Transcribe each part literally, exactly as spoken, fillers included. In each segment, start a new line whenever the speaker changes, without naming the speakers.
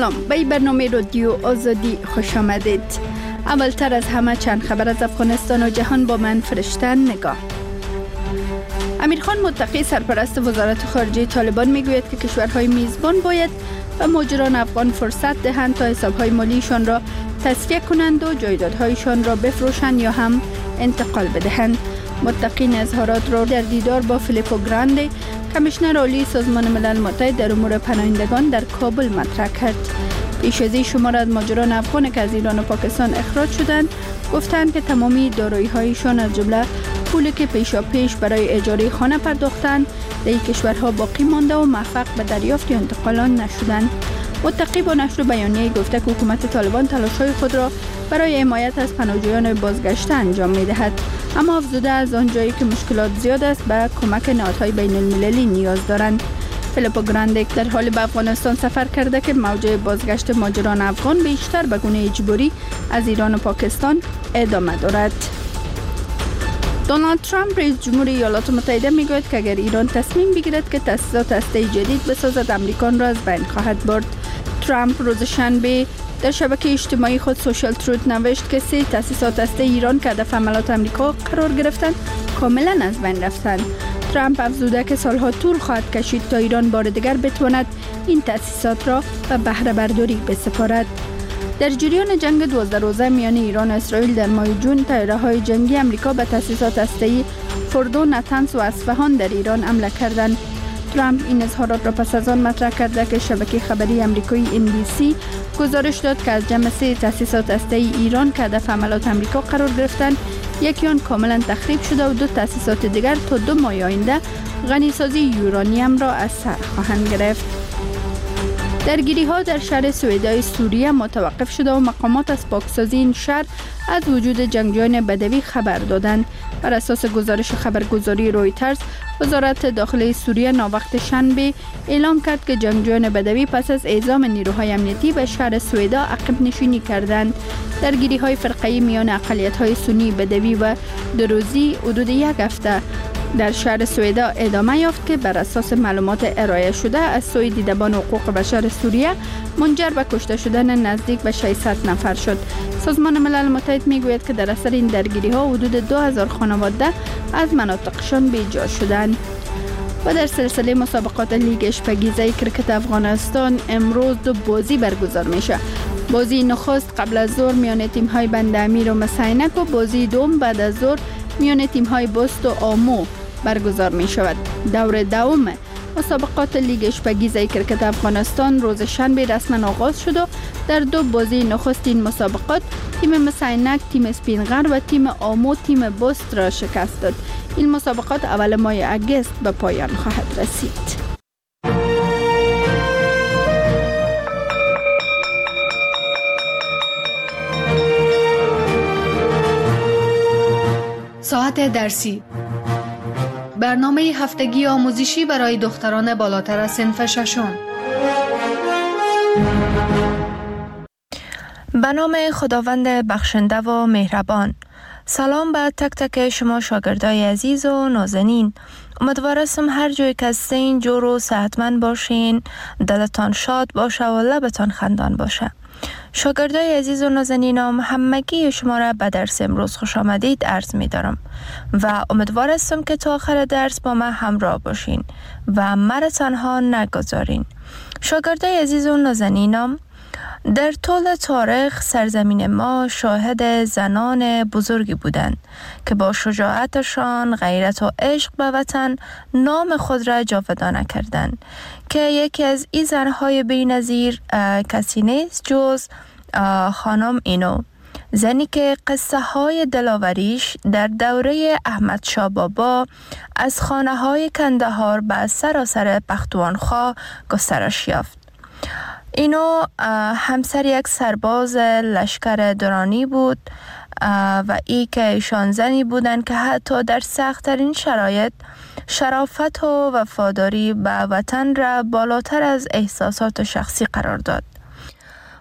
سلام، به این برنامه رادیو آزادی خوش آمدید. اولتر از همه چند خبر از افغانستان و جهان با من فرشته نگاه. امیر خان متقی سرپرست وزارت خارجه طالبان میگوید که کشورهای میزبان باید به مهاجران افغان فرصت دهند تا حسابهای مالیشان را تصفیه کنند و جایدادهایشان را بفروشند یا هم انتقال بدهند. متقی اظهارات را در دیدار با فیلیپو گراندی کمیشنر عالی سازمان ملل متحد در امور پناهندگان در کابل مطرح کرد. پیش از این شمار از مهاجران افغان که از ایران و پاکستان اخراج شدند گفتند که تمامی دارایی‌هایشان از جمله پولی که پیشا پیش برای اجاره خانه پرداختند در این کشورها باقی مانده و موفق به دریافت یا انتقال آن نشدند. متقی با نشر بیانیه گفته که حکومت طالبان تلاش‌های خود را برای حمایت از پناهجویان بازگشته انجام می‌دهد، اما افزوده از آنجایی که مشکلات زیاد است به کمک نهادهای بین المللی نیاز دارند. فیلیپو گراندی در حال به افغانستان سفر کرده که موجه بازگشت مهاجران افغان بیشتر به گونه اجباری از ایران و پاکستان ادامه دارد. دونالد ترامپ رئیس جمهور ایالات متحده میگوید که اگر ایران تصمیم بگیرد که تأسیسات هسته‌ای جدید بسازد امریکا را از بین خواهد برد. ترامپ روز شنبه در شبکه اجتماعی خود سوشال تروت نوشت که سه تأسیسات هسته‌ای ایران که هدف حملات امریکا قرار گرفتند کاملا از بین رفتند. ترامپ افزوده که سالها طول خواهد کشید تا ایران بار دیگر بتواند این تأسیسات را به بهره برداری بسپارد. در جریان جنگ دوازده روزه میان ایران و اسرائیل در ماه جون طیاره‌های جنگی امریکا به تأسیسات هسته‌ای فوردو، نتنز و اصفهان در ایران حمله کردند. ترامپ این اظهارات را پس از آن مطرح کرده که شبکه خبری امریکایی ان بی سی گزارش داد که از جمع سه تأسیسات هسته‌ای ایران که هدف حملات امریکا قرار گرفتند یکی آن کاملا تخریب شده و دو تأسیسات دیگر تا دو ماه آینده غنیسازی یورانیم را از سر خواهند گرفت. درگیری ها در شهر سویدای سوریه متوقف شده و مقامات از پاکسازی این شهر از وجود جنگجویان بدوی خبر دادند. بر اساس گزارش خبرگزاری رویترز، وزارت داخلی سوریه ناوقت شنبه اعلام کرد که جنگجویان بدوی پس از اعزام نیروهای امنیتی به شهر سویدا عقب نشینی کردند. درگیری های فرقه‌ای میان اقلیت های سنی بدوی و دروزی حدود یک هفته در شهر سویدا ادامه یافت که بر اساس معلومات ارائه شده از سوی دیدبان حقوق بشر سوریه منجر به کشته شدن نزدیک به ششصد نفر شد. سازمان ملل متحد میگوید که در اثر این درگیری ها حدود دو هزار خانواده از مناطقشان بیجا شدند. و در سلسله مسابقات لیگ اشپگیزه کرکت افغانستان امروز دو بازی برگزار میشه. بازی نخست قبل از ظهر میان تیم های بند امیر و مسینک و بازی دوم بعد از ظهر میان تیم های بست و آمو برگزار می شود. دور دوم مسابقات لیگ اشپگیزه کرکت افغانستان روز شنبه رسما آغاز شد و در دو بازی نخست این مسابقات تیم مسینک تیم اسپینغر و تیم آمو تیم بست را شکست داد. این مسابقات اول ماه اگست به پایان خواهد رسید.
ساعت درسی، برنامه هفتگی آموزشی برای دختران بالاتر از صنف ششم.
به نام خداوند بخشنده و مهربان. سلام به تک تک شما شاگردای عزیز و نازنین. امیدوارم هر جای که هستین جور و صحتمند باشین، دلتان شاد باشه و لبتان خندان باشه. شاگردای عزیز و نازنینم، همگی شما را به درس امروز خوش آمدید عرض می دارم و امیدوار هستم که تا آخر درس با من همراه باشین و مرا تنها نگذارین. شاگردای عزیز و نازنینم، در طول تاریخ سرزمین ما شاهد زنان بزرگی بودند که با شجاعتشان، غیرت و عشق به وطن نام خود را جاودانه کردند که یکی از این زنهای بی‌نظیر کسی نیست جز خانم اینو، زنی که قصه های دلاوریش در دوره احمد شاه بابا از خانه های کندهار به سراسر پختونخوا گسترش یافت. اینو همسر یک سرباز لشکر درانی بود و ای که ایشان زنی بودند که حتی در سخت‌ترین شرایط شرافت و وفاداری به وطن را بالاتر از احساسات شخصی قرار داد.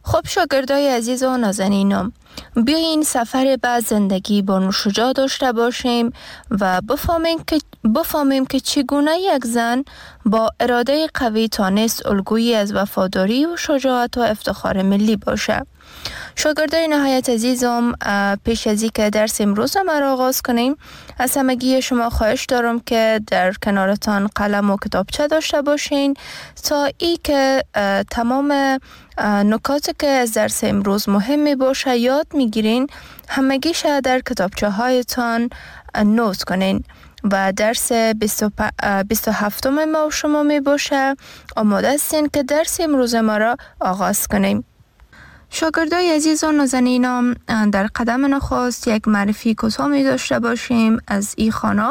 خب شاگردای عزیز و نازنینم، بیاین سفر به زندگی بانو شجاع داشته باشیم و بفهمیم که بفهمیم که چگونه یک زن با اراده قوی تانست الگویی از وفاداری و شجاعت و افتخار ملی باشه. شاگردای نهایت عزیزم، پیش از اینکه درس امروز ما را آغاز کنیم، از همگی شما خواهش دارم که در کنارتان قلم و کتابچه داشته باشین تا ای که تمام نکاتی که از درس امروز مهم می باشه یاد میگیرین، همگیش در کتابچه هایتان نوت کنین و درس بیست و هفتم ما شما می باشه. آماده هستین که درس امروز ما را آغاز کنیم. شاگردای عزیز و نازنینم، در قدم نخست یک معرفی کوتاه می داشته باشیم از این خانم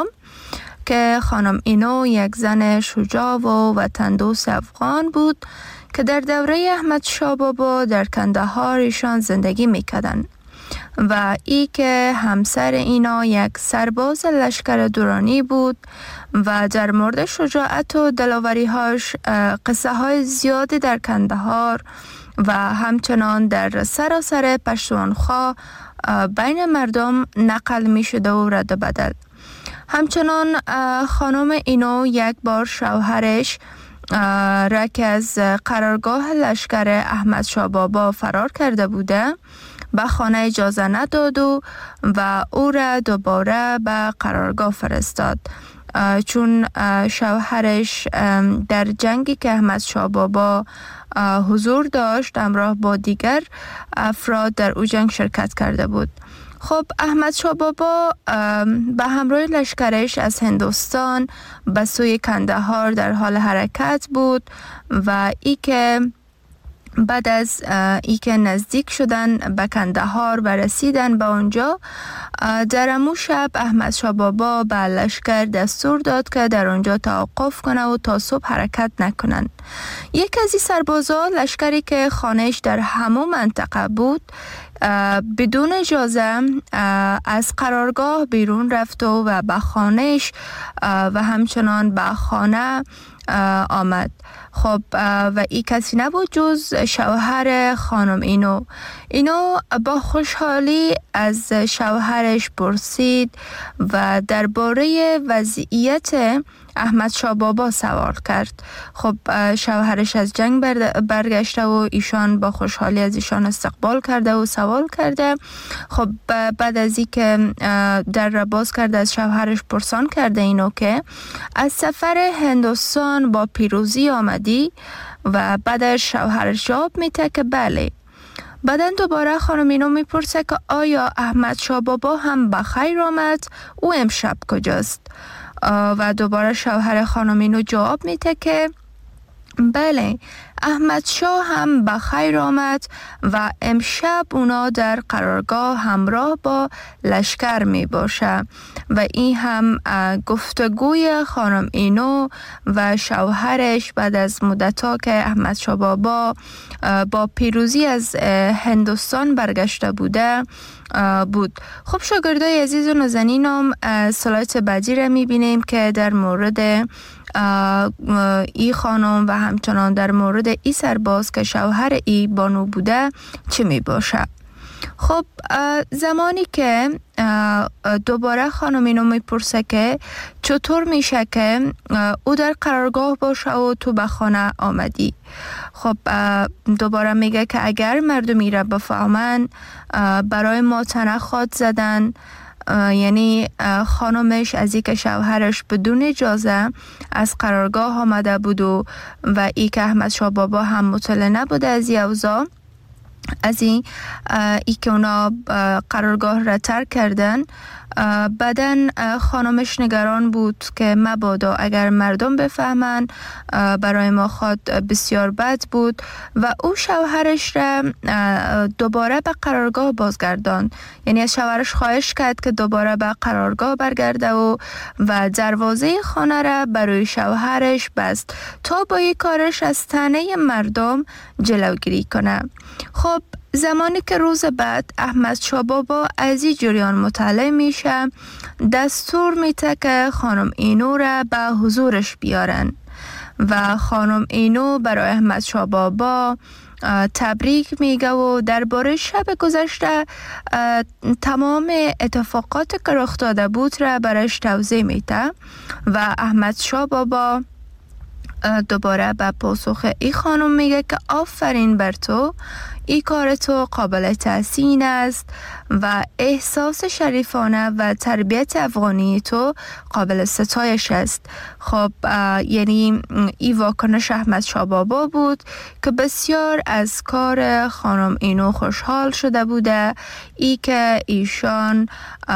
که خانم اینو یک زن شجاع و وطن دوست افغان بود که در دوره احمد شاه بابا در کندهار ایشان زندگی میکردن و ای که همسر اینا یک سرباز لشکر دورانی بود و در مورد شجاعت و دلاوری هاش قصه های زیادی در کندهار و همچنان در سراسر پشتونخوا بین مردم نقل می شده و رد بدل. همچنان خانم اینو یک بار شوهرش را که از قرارگاه لشکر احمد شاه بابا فرار کرده بوده به خانه اجازه نداد و, و او را دوباره به قرارگاه فرستاد، چون شوهرش در جنگی که احمد شاه بابا حضور داشت همراه با دیگر افراد در او جنگ شرکت کرده بود. خب احمد شاه بابا به همراه لشکرش از هندوستان به سوی کندهار در حال حرکت بود و ای که بعد از ای که نزدیک شدن به کندهار و رسیدن به آنجا، در امو شب احمد شاه بابا به لشکر دستور داد که در آنجا توقف کنه و تا صبح حرکت نکنن. یک از این سربازا، لشکری که خانهش در همون منطقه بود، بدون اجازه از قرارگاه بیرون رفت و به خانهش و همچنان به خانه آمد. خب و این کسی نبود جز شوهر خانم اینو. اینو با خوشحالی از شوهرش پرسید و درباره وضعیت احمد شاه بابا سوال کرد. خب شوهرش از جنگ برگشته و ایشان با خوشحالی از ایشان استقبال کرده و سوال کرده. خب بعد از این که در را باز کرده از شوهرش پرسان کرده اینو که از سفر هندوستان با پیروزی آمدی و بعدش شوهرش جواب میده که بله. بعدن دوباره خانم اینو میپرسه که آیا احمد شاه بابا هم بخیر آمد؟ او امشب کجاست؟ و دوباره شوهر خانم اینو جواب میده که بله، احمد شاه هم بخیر آمد و امشب اونا در قرارگاه همراه با لشکر می باشه. و این هم گفتگوی خانم اینو و شوهرش بعد از مدتا که احمد شاه بابا با پیروزی از هندوستان برگشته بوده بود. خب شاگردای عزیز و نازنینم، سلایت بعدی را می بینیم که در مورد ای خانم و همچنان در مورد ای سرباز که شوهر ای بانو بوده چی می باشه. خب زمانی که دوباره خانم اینو میپرسه که چطور میشه که او در قرارگاه باشه و تو به خانه آمدی. خب دوباره میگه که اگر مردمی را بفهمن برای ما تنخواد زدن، یعنی خانمش از این که شوهرش بدون اجازه از قرارگاه آمده بود و و ای که احمد شاه بابا هم مطلع نبوده از این اوضاع، از این ای که اونا قرارگاه را ترک کردن. بعدن خانمش نگران بود که مبادا اگر مردم بفهمن برای ما خود بسیار بد بود و او شوهرش را دوباره به قرارگاه بازگردان. یعنی از شوهرش خواهش کرد که دوباره به قرارگاه برگرده و و دروازه خانه را برای شوهرش بست تا با این کارش از طعنه مردم جلوگیری کنه. خب زمانی که روز بعد احمد شاه بابا از این جریان مطلع میشه، دستور میده که خانم اینو را به حضورش بیارن و خانم اینو برای احمد شاه بابا تبریک میگه و درباره شب گذشته تمام اتفاقات که رخ داده بود را برش توضیح میده و احمد شاه بابا دوباره به پاسخ ای خانم میگه که آفرین بر تو، ای کار تو قابل تحسین است و احساس شریفانه و تربیت افغانی تو قابل ستایش است. خب یعنی ای واکنش احمد شاه بابا بود که بسیار از کار خانم اینو خوشحال شده بوده، ای که ایشان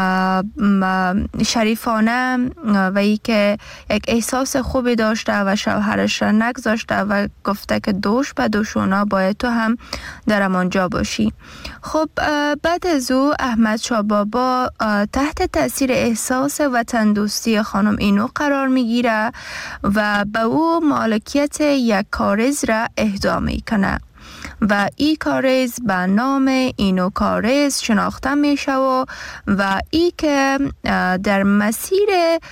شریفانه و ای که یک احساس خوبی داشته و شوهرش را نگذاشته و گفته که دوش به دوشونا باید تو هم در امانجا باشی. خب بعد از او احمد شاه بابا تحت تاثیر احساس وطن دوستی خانم اینو قرار میگیره و به او مالکیت یک کارز را اهدا میکنه و ای کارز به نام اینو کارز شناخته میشه و و ای که در مسیر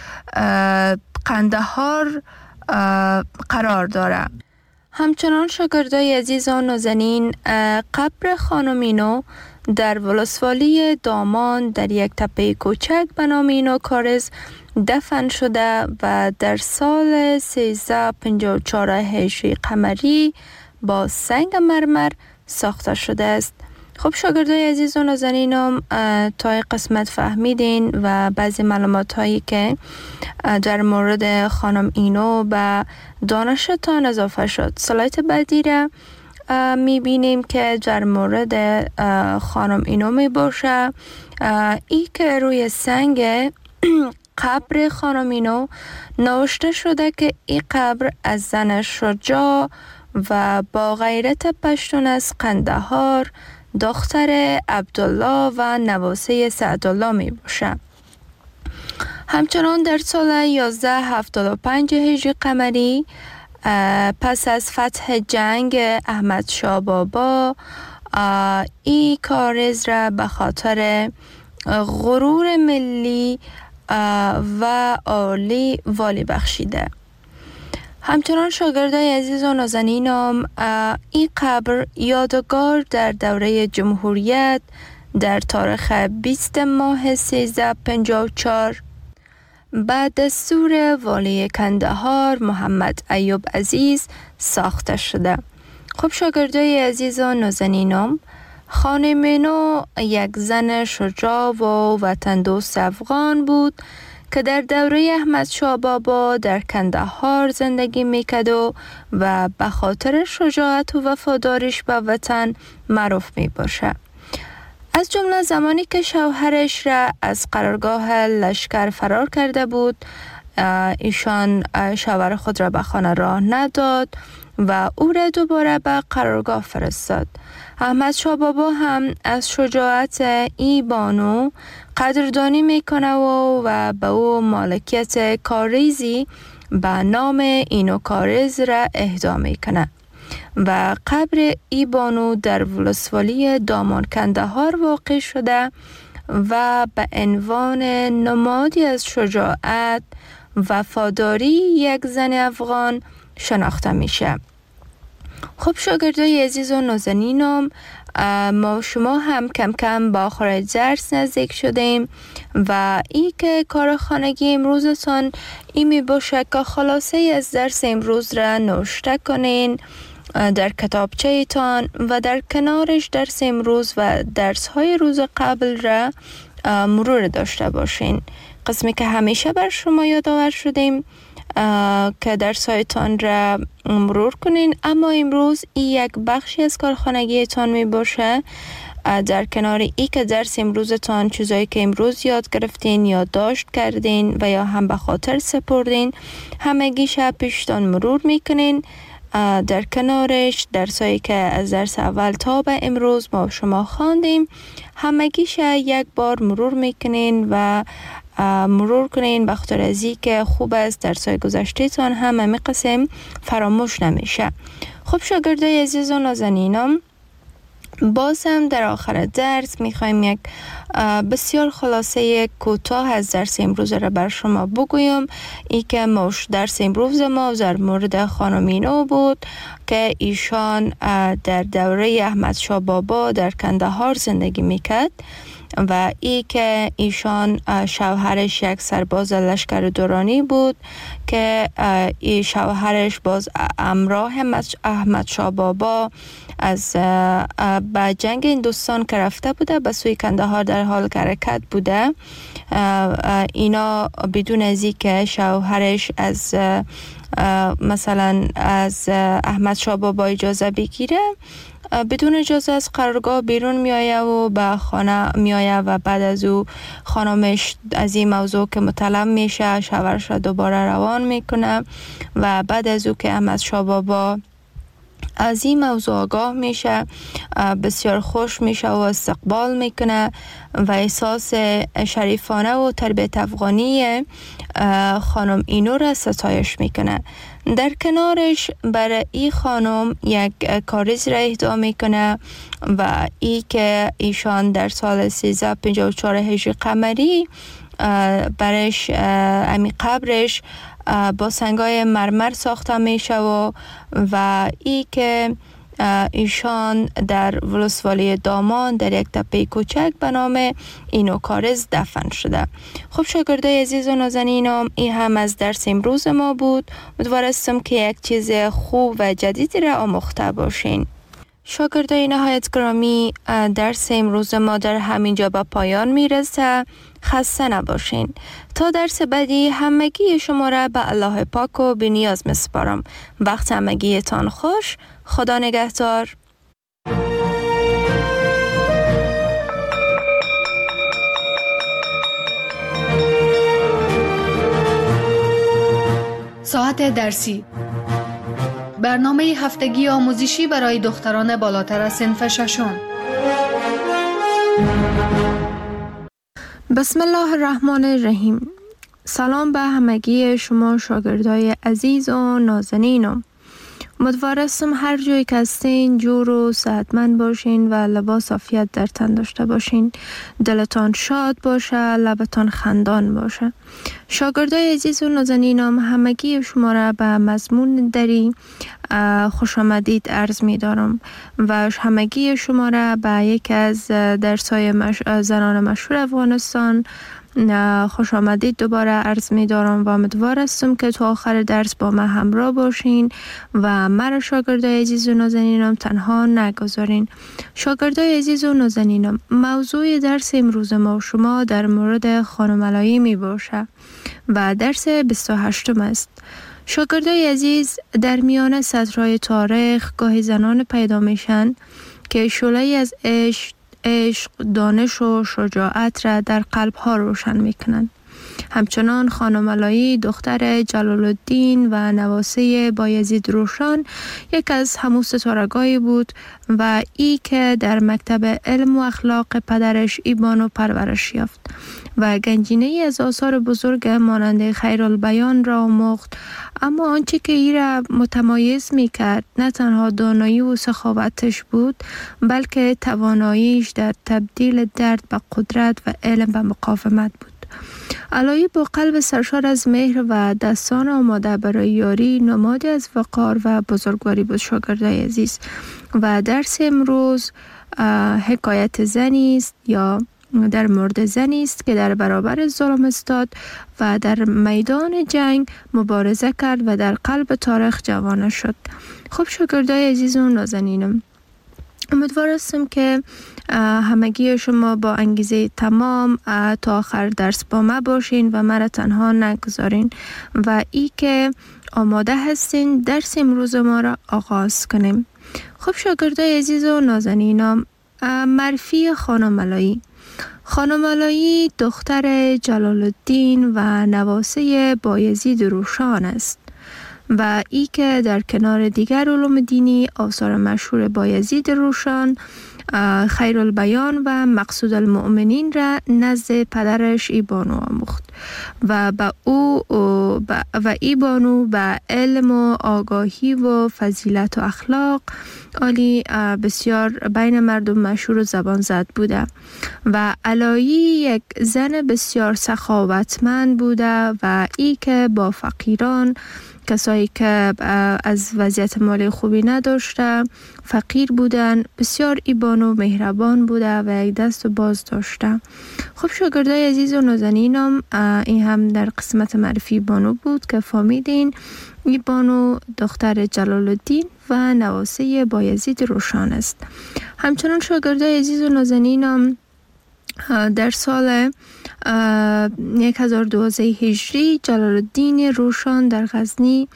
قندهار قرار داره. همچنان شاگردای عزیز و نازنین، قبر خانم اینو در ولسوالی دامان در یک تپه کوچک به نام اینو کارز دفن شده و در سال سیزده و پنجاه و چهار هجری قمری با سنگ مرمر ساخته شده است. خب شاگردای عزیز و نازنینم، تا قسمت فهمیدین و بعضی معلومات هایی که در مورد خانم اینو به دانشتان اضافه شد. سلایت بعدی را میبینیم که در مورد خانم اینو می باشه، ای که روی سنگ قبر خانم اینو نوشته شده که این قبر از زن شجاع و با غیرت پشتون از قندهار، دختر عبدالله و نواسه سعدالله می باشه. همچنان در سال یازده هفتاد و پنج هجری قمری پس از فتح جنگ احمد شاه بابا ای کارز را به خاطر غرور ملی و عالی والی بخشیده. همچنان شاگردای عزیز و نازنینم، این قبر یادگار در دوره جمهوریت در تاریخ بیست ماه سیزده پنجاه و چهار بعد دستور والی کندهار محمد ایوب عزیز ساخته شده. خب شاگردای عزیز و نازنینم، خانم اینو یک زن شجاع و وطن دوست افغان بود که در دوره احمد شاه بابا در کندهار زندگی میکرد و و به خاطر شجاعت و وفاداریش به وطن معروف می باشه. از جمله زمانی که شوهرش را از قرارگاه لشکر فرار کرده بود، ایشان شوهر خود را به خانه راه نداد و او را دوباره به قرارگاه فرستاد. احمد شاه بابا هم از شجاعت ای بانو قدردانی میکنه و, و به او مالکیت کاریزی به نام اینو کارز را اهدا میکنه و قبر ای بانو در ولسوالی دامان کندهار واقع شده و به عنوان نمادی از شجاعت وفاداری یک زن افغان شناخته میشه. خب شاگردای عزیز و نازنینم، ما شما هم کم کم با آخر درس نزدیک شدیم و ای که کار خانگی امروزتان ای می باشه که خلاصه از درس امروز را نوشته کنین در کتابچه ایتان و در کنارش درس امروز و درس های روز قبل را مرور داشته باشین. قسمی که همیشه بر شما یادآور شدیم که درسایتان را مرور کنین، اما امروز این یک بخشی از کارخانگیتان می باشه. در کنار ای که درس امروزتان چیزایی که امروز یاد گرفتین یا داشت کردین و یا هم به خاطر سپردین همگی شب پیشتان مرور میکنین. در کنارش درسایی که از درس اول تا به امروز ما شما خواندیم همگیش یک بار مرور میکنین و مرور کنین به خاطر از این که خوب است درسای گذشته تان هم همه قسم فراموش نمیشه. خب شاگردای عزیز و نازنینم، باز هم در آخر درس میخوایم یک بسیار خلاصه کوتاه از درس امروز را بر شما بگویم. ای که موش درس امروز ما در مورد خانم اینو بود که ایشان در دوره احمد شاه بابا در کندهار زندگی میکرد و ای که ایشان شوهرش یک سرباز لشکر دورانی بود که ای شوهرش باز همراه احمد شاه بابا از به جنگ هندوستان که رفته بوده به سوی کندهار در حال حرکت بوده. اینا بدون از اینکه شوهرش از مثلا از احمد شاه بابا اجازه بگیره بدون اجازه از قرارگاه بیرون میآید و به خانه میآید و بعد از او خانمش از این موضوع که مطلع میشه شوهرش را دوباره روان میکنه و بعد از او که احمد شاه بابا از این موضوع آگاه میشه بسیار خوش میشه و استقبال میکنه و احساس شریفانه و تربیت افغانی خانم اینو را ستایش میکنه. در کنارش برای این خانم یک کاریز را اهدا میکنه و ای که ایشان در سال سیزده پنجاه و چهار هجری قمری برش امی قبرش با سنگای مرمر ساخته میشه و و ای که ایشان در ولسوالی دامان در یک تپه کوچک به نام اینو کارز دفن شده. خب شاگردای عزیز و نازنینم، این هم از درس امروز ما بود. امیدوارم که یک چیز خوب و جدیدی را آموخته باشین. شاگردای نهایت گرامی، درس امروز ما در همینجا به پایان میرسه. خسته نباشین. تا درس بعدی همگی شما را به الله پاک و بی نیاز میسپارم. وقت همگیتان خوش. خدا نگهدار.
ساعت درسی، برنامه هفتگی آموزشی برای دختران بالاتر از صنف ششم.
بسم الله الرحمن الرحیم. سلام به همگی شما شاگردای عزیز و نازنینم. امیدوارم هر جایی که هستین جور و صحتمند باشین و لباس عافیت در تن داشته باشین. دلتان شاد باشه، لبتان خندان باشه. شاگردای عزیز و نازنینم، همگی شما را به مضمون دری خوش آمدید عرض می دارم و همگی شما را به یک از درس‌های مش... زنان مشهور افغانستان خوش آمدید دوباره عرض می دارم و امیدوار هستم که تو آخر درس با من همراه باشین و مرا شاگردای عزیز و نازنینم تنها نگذارین. شاگردای عزیز و نازنینم، موضوع درس امروز ما و شما در مورد خانم علایی می باشه و درس بیست و هشتم است. شاگردای عزیز، در میان سطرهای تاریخ گاهی زنان پیدا میشن که شعله‌ای از عشق عشق، دانش و شجاعت را در قلب‌ها روشن می‌کنند. همچنان خانم علایی دختر جلال الدین و نواسه بایزید روشن یک از همون ستارگانی بود و ای که در مکتب علم و اخلاق پدرش ایبانو پرورش یافت و گنجینه‌ای از آثار بزرگ مانند خیرالبیان را آموخت. اما آنچه که ای را متمایز می کرد نه تنها دانایی و سخاوتش بود، بلکه تواناییش در تبدیل درد به قدرت و علم به مقاومت بود. علایی با قلب سرشار از مهر و دستان آماده برای یاری نمادی از وقار و بزرگواری بود. شاگردای عزیز، و درس امروز حکایت زنی است یا در مورد زنی است که در برابر ظلم استاد و در میدان جنگ مبارزه کرد و در قلب تاریخ جوانه شد. خب شاگردای عزیز و نازنینم، امیدوار هستم که همگی شما با انگیزه تمام تا آخر درس با ما باشین و مرا تنها نگذارین و ای که آماده هستین درس امروز ما را آغاز کنیم. خب شاگردای عزیز و نازنینم، معرفی خانم علایی. خانم علایی دختر جلال الدین و نواسه بایزید روشن است و ای که در کنار دیگر علوم دینی آثار مشهور بایزید روشن خیرالبیان و مقصود المؤمنین را نزد پدرش ای بانو آموخت و با او و ای بانو به علم و آگاهی و فضیلت و اخلاق عالی بسیار بین مردم مشهور و زبان زد بوده و علایی یک زن بسیار سخاوتمند بوده و ای که با فقیران، کسایی که از وضعیت مالی خوبی نداشته، فقیر بودن، بسیار ای بانو مهربان بوده و یک دست و باز داشته. خب شاگردای عزیز و نازنینم، این هم در قسمت معرفی بانو بود که فهمیدین ای بانو دختر جلال الدین و نواسه بایزید روشن است. همچنان شاگردای عزیز و نازنینم، در سال هزار و دویست هجری جلال الدین روشن در غزنی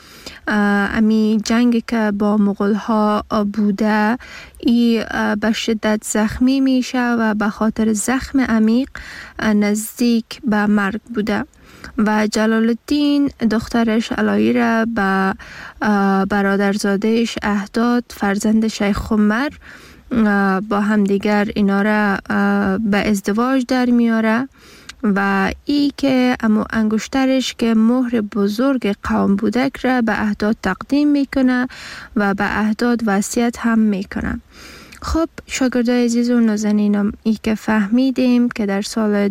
امی جنگ که با مغول ها بوده ای به شدت زخمی میشه و به خاطر زخم عمیق نزدیک به مرگ بوده و جلال الدین دخترش علایی را به برادرزادهش اهداد، فرزند شیخ عمر، با همدیگر اینا را به ازدواج در میاره و ای که امو انگشترش که مهر بزرگ قوم بودک را به اهداد تقدیم میکنه و به اهداد وصیت هم میکنه. خب شاگردای عزیز و نازنینم، ای که فهمیدیم که در سال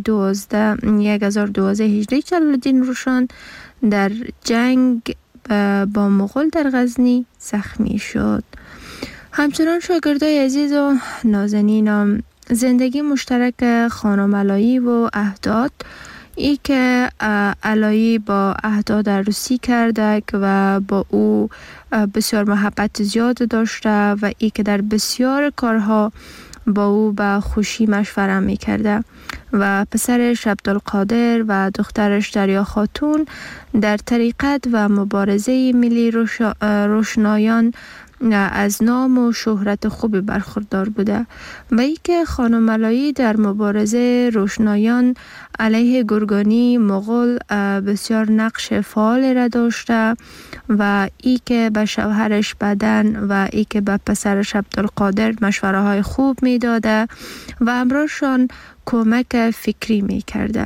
هزار و دویست هجری جلال الدین روشن در جنگ با مغول در غزنی زخمی شد. همچنان شاگردای عزیز و نازنینم، زندگی مشترک خانم علایی و اهداد، ای که علایی با اهداد عروسی کرده و با او بسیار محبت زیاد داشته و ای که در بسیار کارها با او به خوشی مشوره می کرده و پسرش عبدالقادر و دخترش دریا خاتون در طریقت و مبارزه ملی روشنایان از نام و شهرت خوبی برخوردار بوده و ای که خانم علایی در مبارزه روشنایان علیه گرگانی مغول بسیار نقش فعال را داشته و ای که به شوهرش بدن و ای که به پسرش عبدالقادر مشوره های خوب می داده و همراهشان کمک فکری می کرده.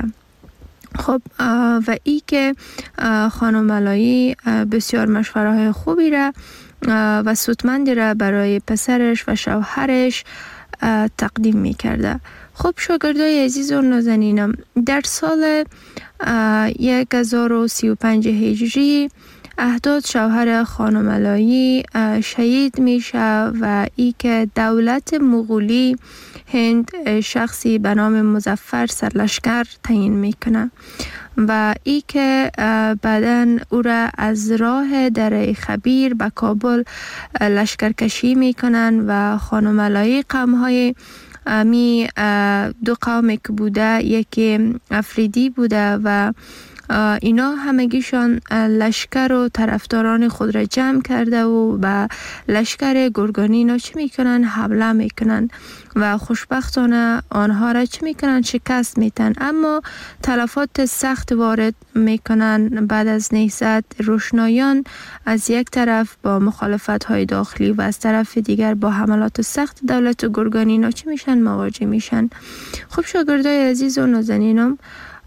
خب و ای که خانم علایی بسیار مشوره های خوبی را و سودمندی را برای پسرش و شوهرش تقدیم می کرده. خب شاگردای عزیز و نازنینم، در سال هزار و سی و پنج هجری اهداد شوهر خانم علایی شهید میشه و ای که دولت مغولی هند شخصی به نام مظفر سرلشکر تعیین میکنه و ای که بعداً او را از راه دره خبیر به کابل لشکرکشی میکنن و خانم علایی قوم‌های می دو قومی که بوده، یکی افریدی بوده و اینا همگیشان لشکر و طرفداران خود را جمع کرده و به لشکر گرگانی اینا چی میکنن؟ حمله میکنن و خوشبختانه آنها را چی میکنن؟ شکست میتن، اما تلفات سخت وارد میکنن. بعد از نهضت روشنایان از یک طرف با مخالفت های داخلی و از طرف دیگر با حملات سخت دولت گرگانی اینا چی میشن؟ مواجه میشن. خب شاگردای عزیز و نازنینم،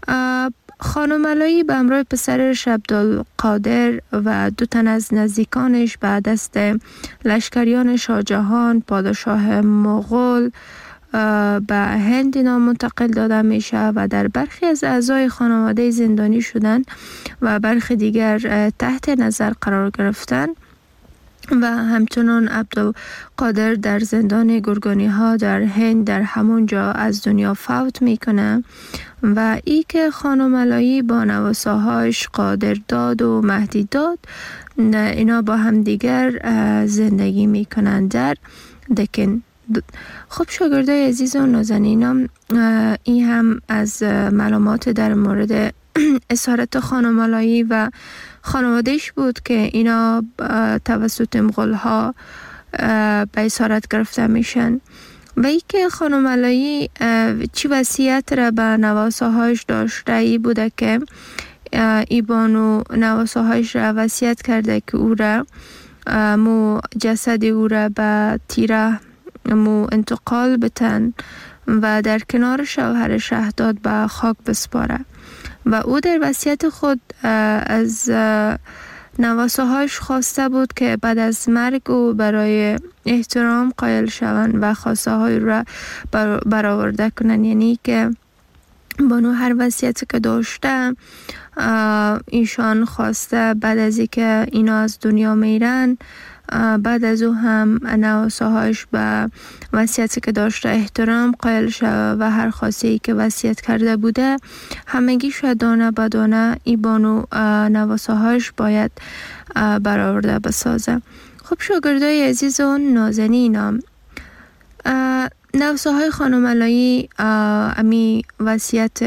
خانم علایی به همراه پسرش عبدالقادر و دو تن از نزدیکانش به دست لشکریان شاهجهان پادشاه مغول به هند نام منتقل داده میشه و در برخی از اعضای خانواده زندانی شدن و برخی دیگر تحت نظر قرار گرفتن و همچنان عبدالقادر در زندان گرگانی ها در هند در همون جا از دنیا فوت میکنه و ای که خانم علایی با نواساهاش قادرداد و مهدیداد اینا با هم دیگر زندگی میکنن در دکن. خب شاگردای عزیز و نازنینم، این هم از معلومات در مورد اسارت خانم علایی و خانوادهش بود که اینا توسط مغول ها به اسارت گرفته میشن و ای که خانم علایی چی وصیت را به نواساهایش داشته ای بوده که ای بانو نواساهایش را وصیت کرده که او را مو جسد او را به تیره مو انتقال بتن و در کنار شوهر شهداد به خاک بسپاره و او در وصیت خود از نواسه‌هایش خواسته بود که بعد از مرگ او برای احترام قائل شوند و خواسته های را برآورده کنند. یعنی که بانو هر وصیتی که داشته ایشان خواسته بعد از اینکه اینا از دنیا میرن، بعد از او هم نواسه‌هایش به وصیتی که داشته احترام قائل شود و هر خواسته‌ای که وصیت کرده بوده همگی شد دانه به دانه ای بانو نواسه‌هایش باید برآورده بسازه. خب شاگردای عزیز و نازنینم، نواسه‌های خانم علایی امی وصیت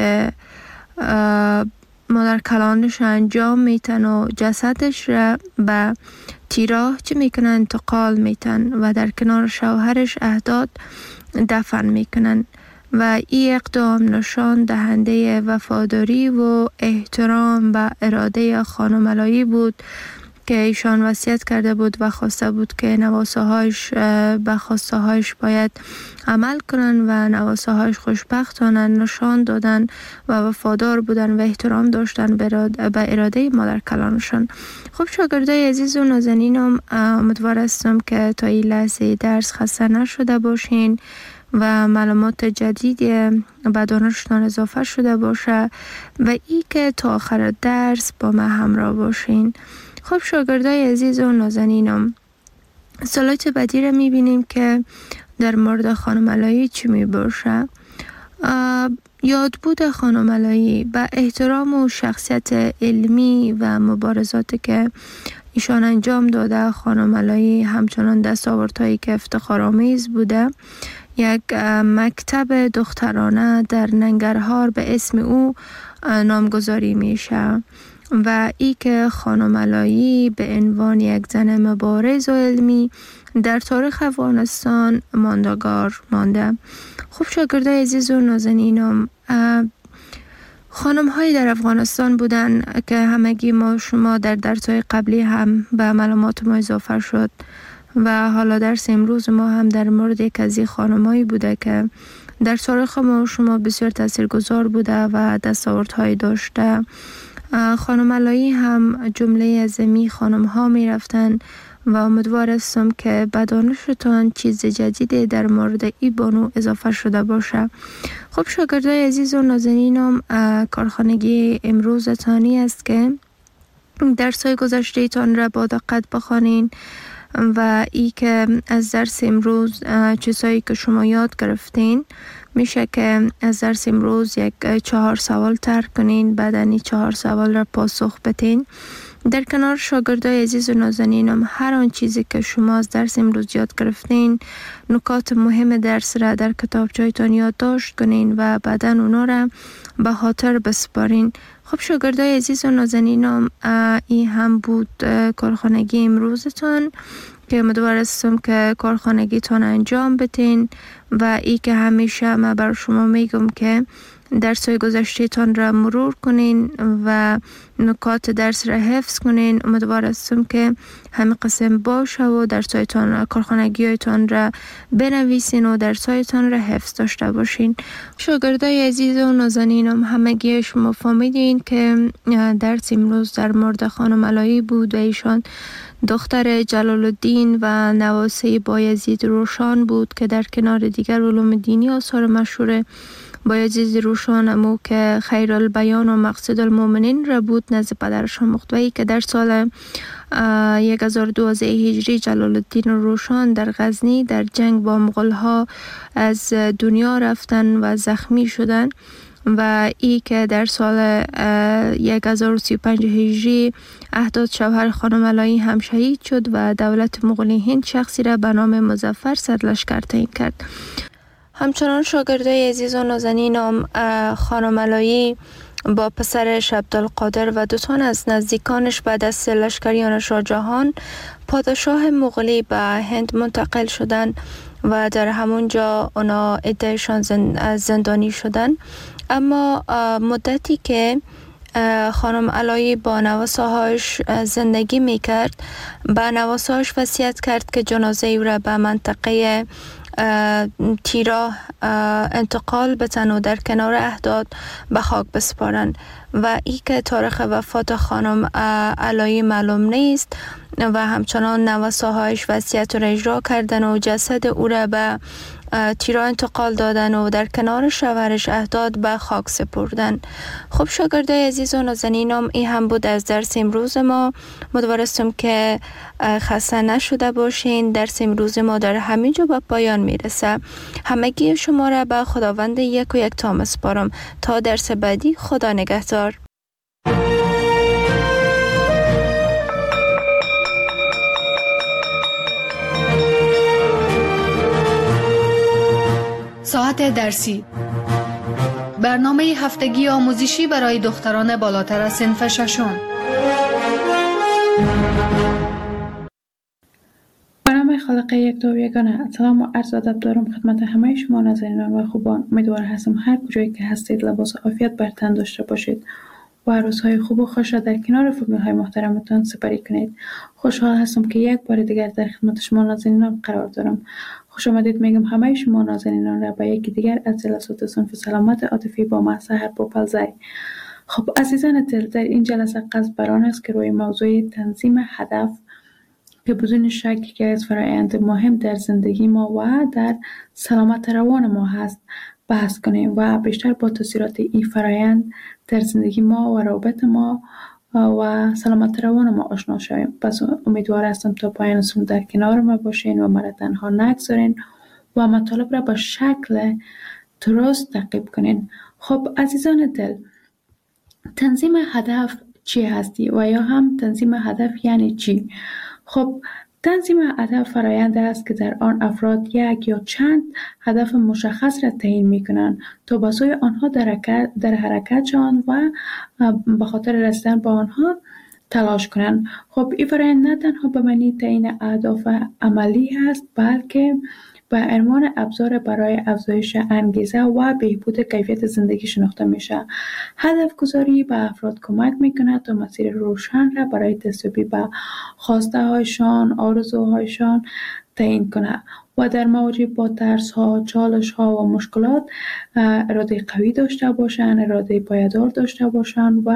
مادر کلانش انجام میتن و جسدش را به تیراه چه میکنن انتقال میتن و در کنار شوهرش اهداد دفن میکنن و این اقدام نشان دهنده وفاداری و احترام به اراده خانم علایی بود که ایشان وصیت کرده بود و خواسته بود که نواسه‌هایش به خواسته هایش باید عمل کنن و نواسه‌هایش خوشبختانه نشان دادن و وفادار بودن و احترام داشتن به اراده مادر کلانشان. خب شاگردای عزیز و نازنینم، امیدوار هستم که تا این لحظه درس خسته نشده باشین و معلومات جدیدی به دانشتان اضافه شده باشه و ای که تا آخر درس با ما همراه باشین. خب شاگردای عزیز و نازنینم، سلایت بعدی را میبینیم که در مورد خانم علایی چی میباشه. یادبود خانم علایی به احترام و شخصیت علمی و مبارزاتی که ایشان انجام داده، خانم علایی همچنان دستاوردهایی که افتخارآمیز بوده. یک مکتب دخترانه در ننگرهار به اسم او نامگذاری میشه و ای که خانم علایی به عنوان یک زن مبارز و علمی در تاریخ افغانستان ماندگار مانده. خب شاگردای عزیز و نازنینم، خانم های در افغانستان بودن که همگی ما شما در درس‌های قبلی هم به معلومات ما اضافه شد و حالا درس امروز ما هم در مورد یک از این خانم هایی بوده که در تاریخ ما شما بسیار تاثیرگذار بوده و دستاوردهایی داشته. خانم علایی هم جمله از می خانم ها می رفتن و امیدوار هستم که به دانشتان چیز جدیدی در مورد ای بانو اضافه شده باشه. خب شاگردای عزیز و نازنینم، کارخانگی امروز تانی است که درس‌های گذشته تان را با دقت بخوانین و ای که از درس امروز چیزهایی که شما یاد گرفتین میشه که از درس امروز یک چهار سوال طرح کنین، بعد این چهار سوال را پاسخ بدین. در کنار شاگردای عزیز و نازنینم، هر آن چیزی که شما از درس امروز یاد گرفتین، نکات مهم درس را در کتابچه‌تان یادداشت کنین و بعداً اونا را به خاطر بسپارین. خب شاگردای عزیز و نازنینم، این هم بود کارخانگی امروزتان که امیدوار هستم که کارخانگیتان انجام بدین و ای که همیشه من بر شما میگم که درس‌های گذشته تان را مرور کنین و نکات درس را حفظ کنین. امیدوار هستم که همین قسم باشه و درس‌هایتان کارخانگی‌هایتان را بنویسین و درس‌هایتان را حفظ داشته باشین. شاگردای عزیز و نازنینم، همگی شما فهمیدین که درس امروز در مورد خانم علایی بود و ایشان دختر جلال الدین و نواسه بایزید روشان بود که در کنار دیگر علوم دینی آثار مشهور بایزید روشان امو که خیر البیان و مقصد المؤمنین را بود نزد پدرشان مختوی که در سال هزار و دویست هجری جلال الدین روشان در غزنی در جنگ با مغول ها از دنیا رفتن و زخمی شدن و ای که در سال هزار و سی و پنج هجری اهداد شوهر خانم علایی هم شهید شد و دولت مغولی هند شخصی را به نام مظفر سرلشکر تعیین کرد. همچنان شاگردای عزیز و نازنینم، خانم علایی با پسرش عبدالقادر و دو تن از نزدیکانش بعد از لشکریان شاه جهان پادشاه مغولی به هند منتقل شدند و در همونجا اونا عدهشان زندانی شدن. اما مدتی که خانم علایی با نواسه‌هاش زندگی میکرد، با نواسه‌هاش وصیت کرد که جنازه او را به منطقه تیرا انتقال بتن و در کنار اهداد به خاک بسپارند و ای که تاریخ وفات خانم علایی معلوم نیست و همچنان نوساهایش وصیت را اجرا کردن و جسد او را به تیرا انتقال دادن و در کنار شوهرش اهداد به خاک سپردن. خب شاگردای عزیز و نازنینم، این هم بود از درس امروز ما. امیدوارم که خسته نشده باشین. درس امروز ما در همینجا به پایان میرسه. همگی شما را به خداوند یک و یک تا میسپارم تا درس بعدی. خدا نگهدار.
ساعت درسی، برنامه هفتگی آموزشی برای دختران بالاتر از صنف ششم.
به نام خالق یک و یگانه، سلام و عرض ادب دارم خدمت همه شما ناظرینان و خوبان. امیدوار هستم هر کجایی که هستید لباس عافیت بر تن داشته باشید و روزهای خوب و خوش را در کنار فامیل های محترمتان سپری کنید. خوشحال هستم که یک بار دیگر در خدمت شما ناظرینان قرار دارم. خوش آمدید میگم همه شما نازنینان را به یکی دیگر از جلسات صنف سلامت عاطفی با من سحر پوپلزی. خب عزیزان دل، در این جلسه قصد بر آن است که روی موضوع تنظیم هدف که بدون شک که از فرایند مهم در زندگی ما و در سلامت روان ما هست بحث کنیم و بیشتر با تاثیرات این فرایند در زندگی ما و روابط ما و سلامت روان ما آشنا شویم. پس امیدوار هستم تا پایان سون در کنار ما باشین و مرا تنها نگذارین و مطالب را با شکل درست تعقیب کنین. خب عزیزان دل، تنظیم هدف چی هستی و یا هم تنظیم هدف یعنی چی؟ خب تنظیم هدف فرآیند است که در آن افراد یک یا چند هدف مشخص را تعیین می‌کنند تا به سوی آنها در حرکت در حرکت شوند و به خاطر رسیدن به آنها تلاش کنند. خب این فرآیند نه تنها به معنی تعیین اهداف عملی است، بلکه به عنوان ابزار برای افزایش انگیزه و بهبود کیفیت زندگی شناخته میشه. هدف گذاری به افراد کمک میکنه تا مسیر روشن را برای دستیابی به خواسته هایشان، آرزوهایشان تعیین کنه و در مواجه با ترس ها، چالش ها و مشکلات اراده قوی داشته باشند، اراده پایدار داشته باشند و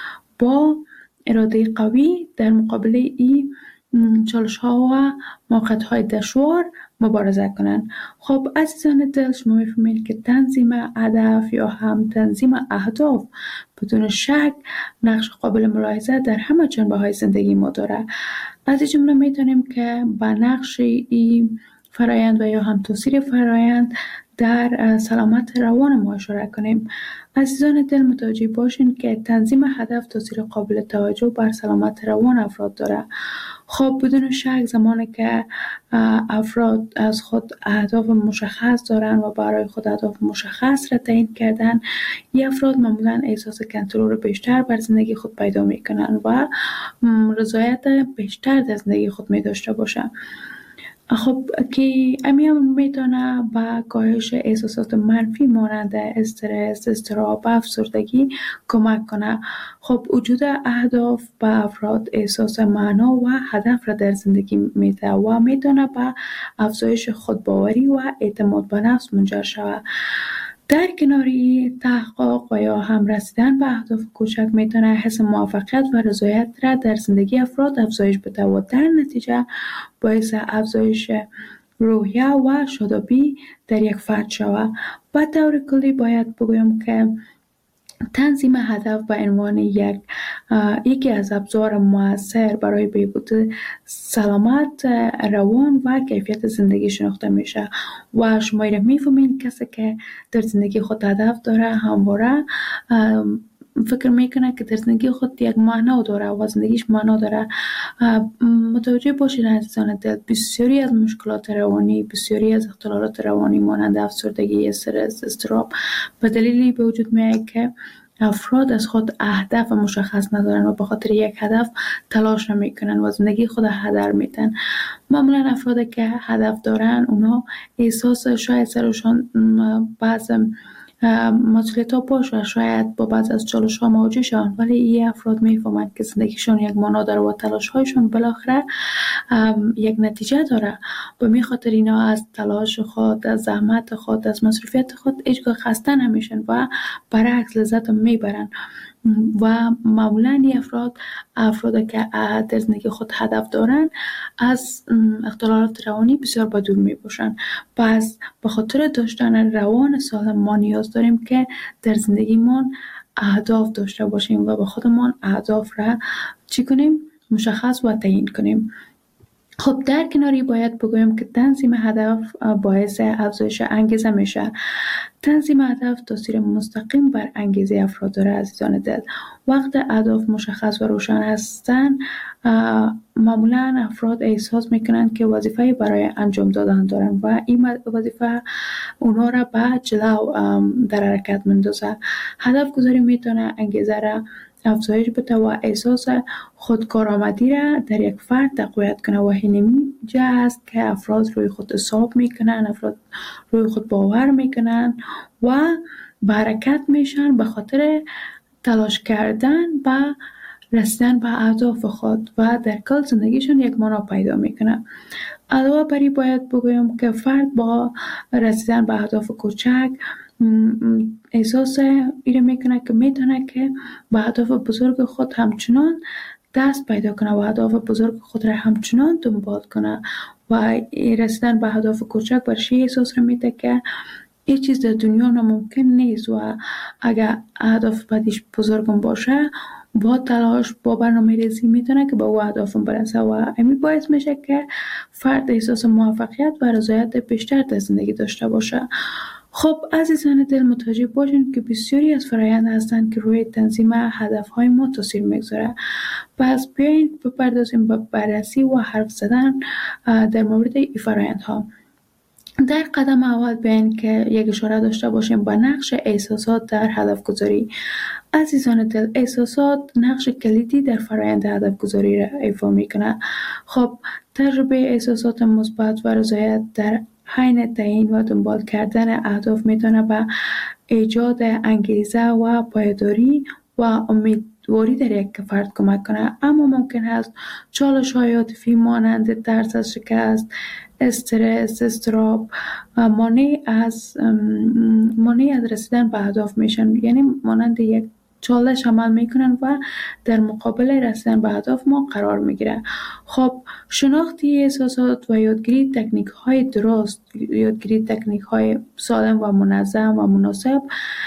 با اراده قوی در مقابل این چالش ها و موقعیت های دشوار مبارزه کنند. خب عزیزان دل، شما میفهمید که تنظیم هدف یا هم تنظیم اهداف بدون شک نقش قابل ملاحظه در همه جنبه های زندگی ما داره. از این جمله میتونیم که به نقش این فرایند و یا هم تاثیر فرایند در سلامت روان ما اشاره کنیم. عزیزان دل، متوجه باشین که تنظیم هدف تاثیر قابل توجه بر سلامت روان افراد داره. خب بدون شک زمانی که افراد از خود اهداف مشخص دارن و برای خود اهداف مشخص را تعیین کردن، این افراد معمولا احساس کنترل بیشتر بر زندگی خود پیدا میکنن و رضایت بیشتر در زندگی خود می داشته باشن. خب که امیام میتونه با کاهش احساسات منفی مانند استرس، اضطراب و افسردگی کمک کنه. خب وجود اهداف به افراد احساس معنا و هدف را در زندگی میده و میتونه به افزایش خودباوری و اعتماد به نفس منجر شود. در کناری تحقق و یا هم رسیدن به اهداف کوچک میتونه حس موفقیت و رضایت را در زندگی افراد افزایش بده و در نتیجه باعث افزایش روحیه و شادابی در یک فرد شود. به طور کلی باید بگویم که تنظیم هدف به عنوان یک یکی از ابزار مؤثر برای بهبود سلامت روان و کیفیت زندگی شناخته میشه و شما را میفهمین کسی که در زندگی خود هدف داره همواره فکر میکنه که در زندگی خود یک معنا داره و زندگیش معنا داره. متوجه باشید عزیزان دل، بسیاری از مشکلات روانی، بسیاری از اختلالات روانی مانند افسردگی، استرس، اضطراب به دلیلی به وجود میاد که افراد از خود اهداف مشخص ندارن و به خاطر یک هدف تلاش نمیکنن و زندگی خود هدر میدن. معمولا افرادی که هدف دارن اونا احساس شاید سرشان بعض مسئولیت ها باشه، شاید با بعض از چالش ها مواجه شوند، ولی این افراد میفهمند که زندگیشون یک معنا داره و تلاش هایشون بالاخره یک نتیجه داره. به می خاطر اینا از تلاش خود، از زحمت خود، از مصروفیت خود هیچگاه خسته نمیشن و برعکس لذت میبرن. و معمولا این افراد افراد که در زندگی خود هدف دارن از اختلالات روانی بسیار با دور می باشن. پس به خاطر داشتن روان سالم ما نیاز داریم که در زندگیمون اهداف داشته باشیم و به خودمون اهداف را چی کنیم؟ مشخص و تعیین کنیم. خب در کناری باید بگویم که تنظیم هدف باعث افزایش انگیزه میشه. تنظیم هدف تاثیر مستقیم بر انگیزه افراد داره عزیزان دل. وقت اهداف مشخص و روشن هستن معمولا افراد احساس میکنند که وظیفه برای انجام دادن دارن و این وظیفه اونها را به جلو در حرکت میندازه. هدف گذاری میتونه انگیزه را افزایش بده و احساس خودکارآمدی را در یک فرد تقویت کنه و همین جا است که افراد روی خود حساب میکنن، افراد روی خود باور میکنن و به حرکت میشن به خاطر تلاش کردن و رسیدن به اهداف خود و در کل زندگیشون یک معنا پیدا میکنه. علاوه بر این باید بگویم که فرد با رسیدن به اهداف کوچک احساس ایره میکنه که میتونه که به اهداف بزرگ خود همچنان دست پیدا کنه و اهداف بزرگ خود را همچنان دنبال کنه و رسیدن به اهداف کوچک برش احساس را میده که هیچ چیز در دنیا ناممکن نیست و اگر اهداف بعدش بزرگم باشه با تلاش با برنامه ریزی میتونه که به او اهدافم برسه و همین باعث میشه که فرد احساس موفقیت و رضایت بیشتر در زندگی داشته باشه. خب عزیزان دل متوجه باشین که بسیاری از فرآیند هستند که روی تنظیم هدفهای ما تاثیر میگذاره. پس بیاین بپردازیم به بررسی و حرف زدن در مورد این فرآیندها. در قدم اول بیاین که یک اشاره داشته باشیم به نقش احساسات در هدف گذاری. عزیزان دل احساسات نقش کلیدی در فرآیند هدف گذاری را ایفا میکنه. خب تجربه احساسات مثبت و رضایت در حین تعیین و دنبال کردن اهداف میتونه به ایجاد انگیزه و پایداری و امیدواری در یک فرد کمک کنه، اما ممکن است چالش‌های عاطفی مانند ترس از شکست، استرس، اضطراب مانع از مانع از رسیدن به اهداف میشن، یعنی مانند یک چالش عمل میکنن و در مقابل رسیدن به اهداف ما قرار میگیره. خب شناختی احساسات و یادگیری تکنیک های درست، یادگیری تکنیک های سالم و منظم و مناسب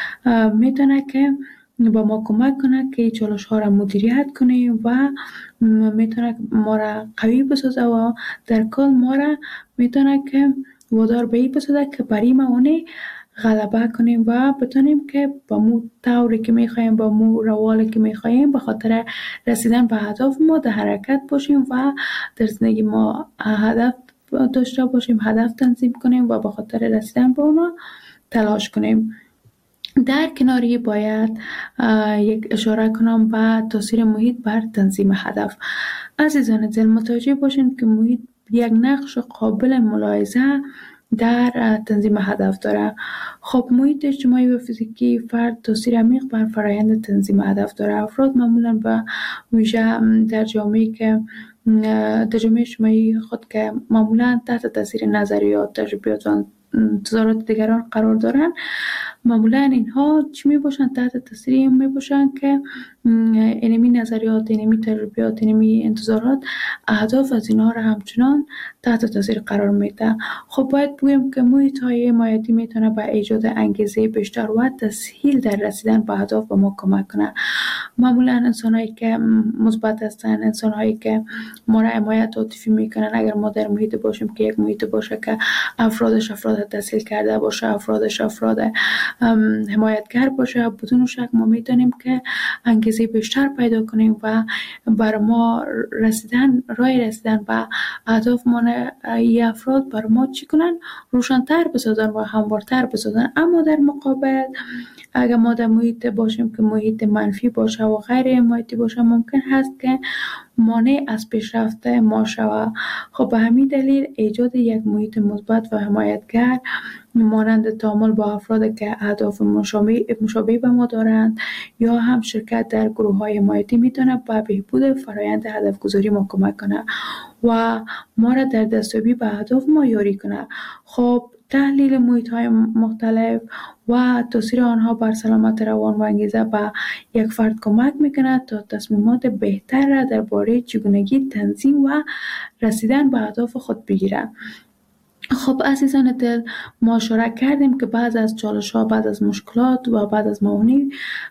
میتونه که با ما کمک کنه که چالش ها را مدیریت کنیم و میتونه ما را قوی بسازه و در کل ما را میتونه که وادار به این بسازه که برای موانع غلبه کنیم و بتونیم که با مو طوری که میخواییم، با مو روالی که میخواییم به خاطر رسیدن به هدف ما در حرکت باشیم و در زندگی ما هدف داشته باشیم، هدف تنظیم کنیم و به خاطر رسیدن به اونا تلاش کنیم. در کناری باید یک اشاره کنم به تاثیر محیط بر تنظیم هدف. عزیزان دل متوجه باشین که محیط یک نقش قابل ملاحظه در تنظیم هدف داره. خب محیط اجتماعی و فیزیکی فرد تاثیر عمیق بر فرآیند تنظیم هدف داره. افراد معمولاً به ویژه در جامعه‌ای که در جامعه اجتماعی خود که معمولاً تحت تاثیر نظریات، تجربیات و انتظارات دیگران قرار دارن، معمولاً اینها چی می باشن؟ تحت تاثیر این می باشن که اینمی نظریات، اینمی تجربیات، اینمی انتظارات اهداف از اینها را همچنان تحت تاثیر قرار میده. خب باید بگویم که محیط های حمایتی میتونه به ایجاد انگیزه بیشتر و تسهیل در رسیدن به اهداف به ما کمک کنه. معمولا انسان هایی که مثبت هستن، انسان هایی که ما را حمایت عاطفی میکنن، اگر ما در محیط باشیم که یک محیط باشه که افرادش افراد تسهیل کرده باشه، افرادش افراد حمایتگر باشه، بدون شک ما میتونیم که انگیزه بیشتر پیدا کنیم و بر ما رسیدن راه رسیدن به اهداف ما ای افراد بر ما چی کنن؟ روشن‌تر بسازن و هموارتر بسازن. اما در مقابل اگر ما در محیط باشیم که محیط منفی باشه و غیر حمایتی باشه، ممکن هست که مانع از پیشرفت ما شود. خب به همین دلیل ایجاد یک محیط مثبت و حمایتگر مانند تعامل با افراد که اهداف مشابه مشابه به ما دارند یا هم شرکت در گروه‌های حمایتی میتونه به بهبود فرایند هدف گذاری ما کمک کنه و ما را در دستیابی به اهداف ما یاری کنه. خب تحلیل محیط‌های مختلف و تاثیر آنها بر سلامت روان و انگیزه به یک فرد کمک میکنه تا تصمیمات بهتر را درباره چگونگی تنظیم و رسیدن به اهداف خود بگیره. خب عزیزان دل، ما اشاره کردیم که بعض از چالش ها، بعض از مشکلات و بعض از موانع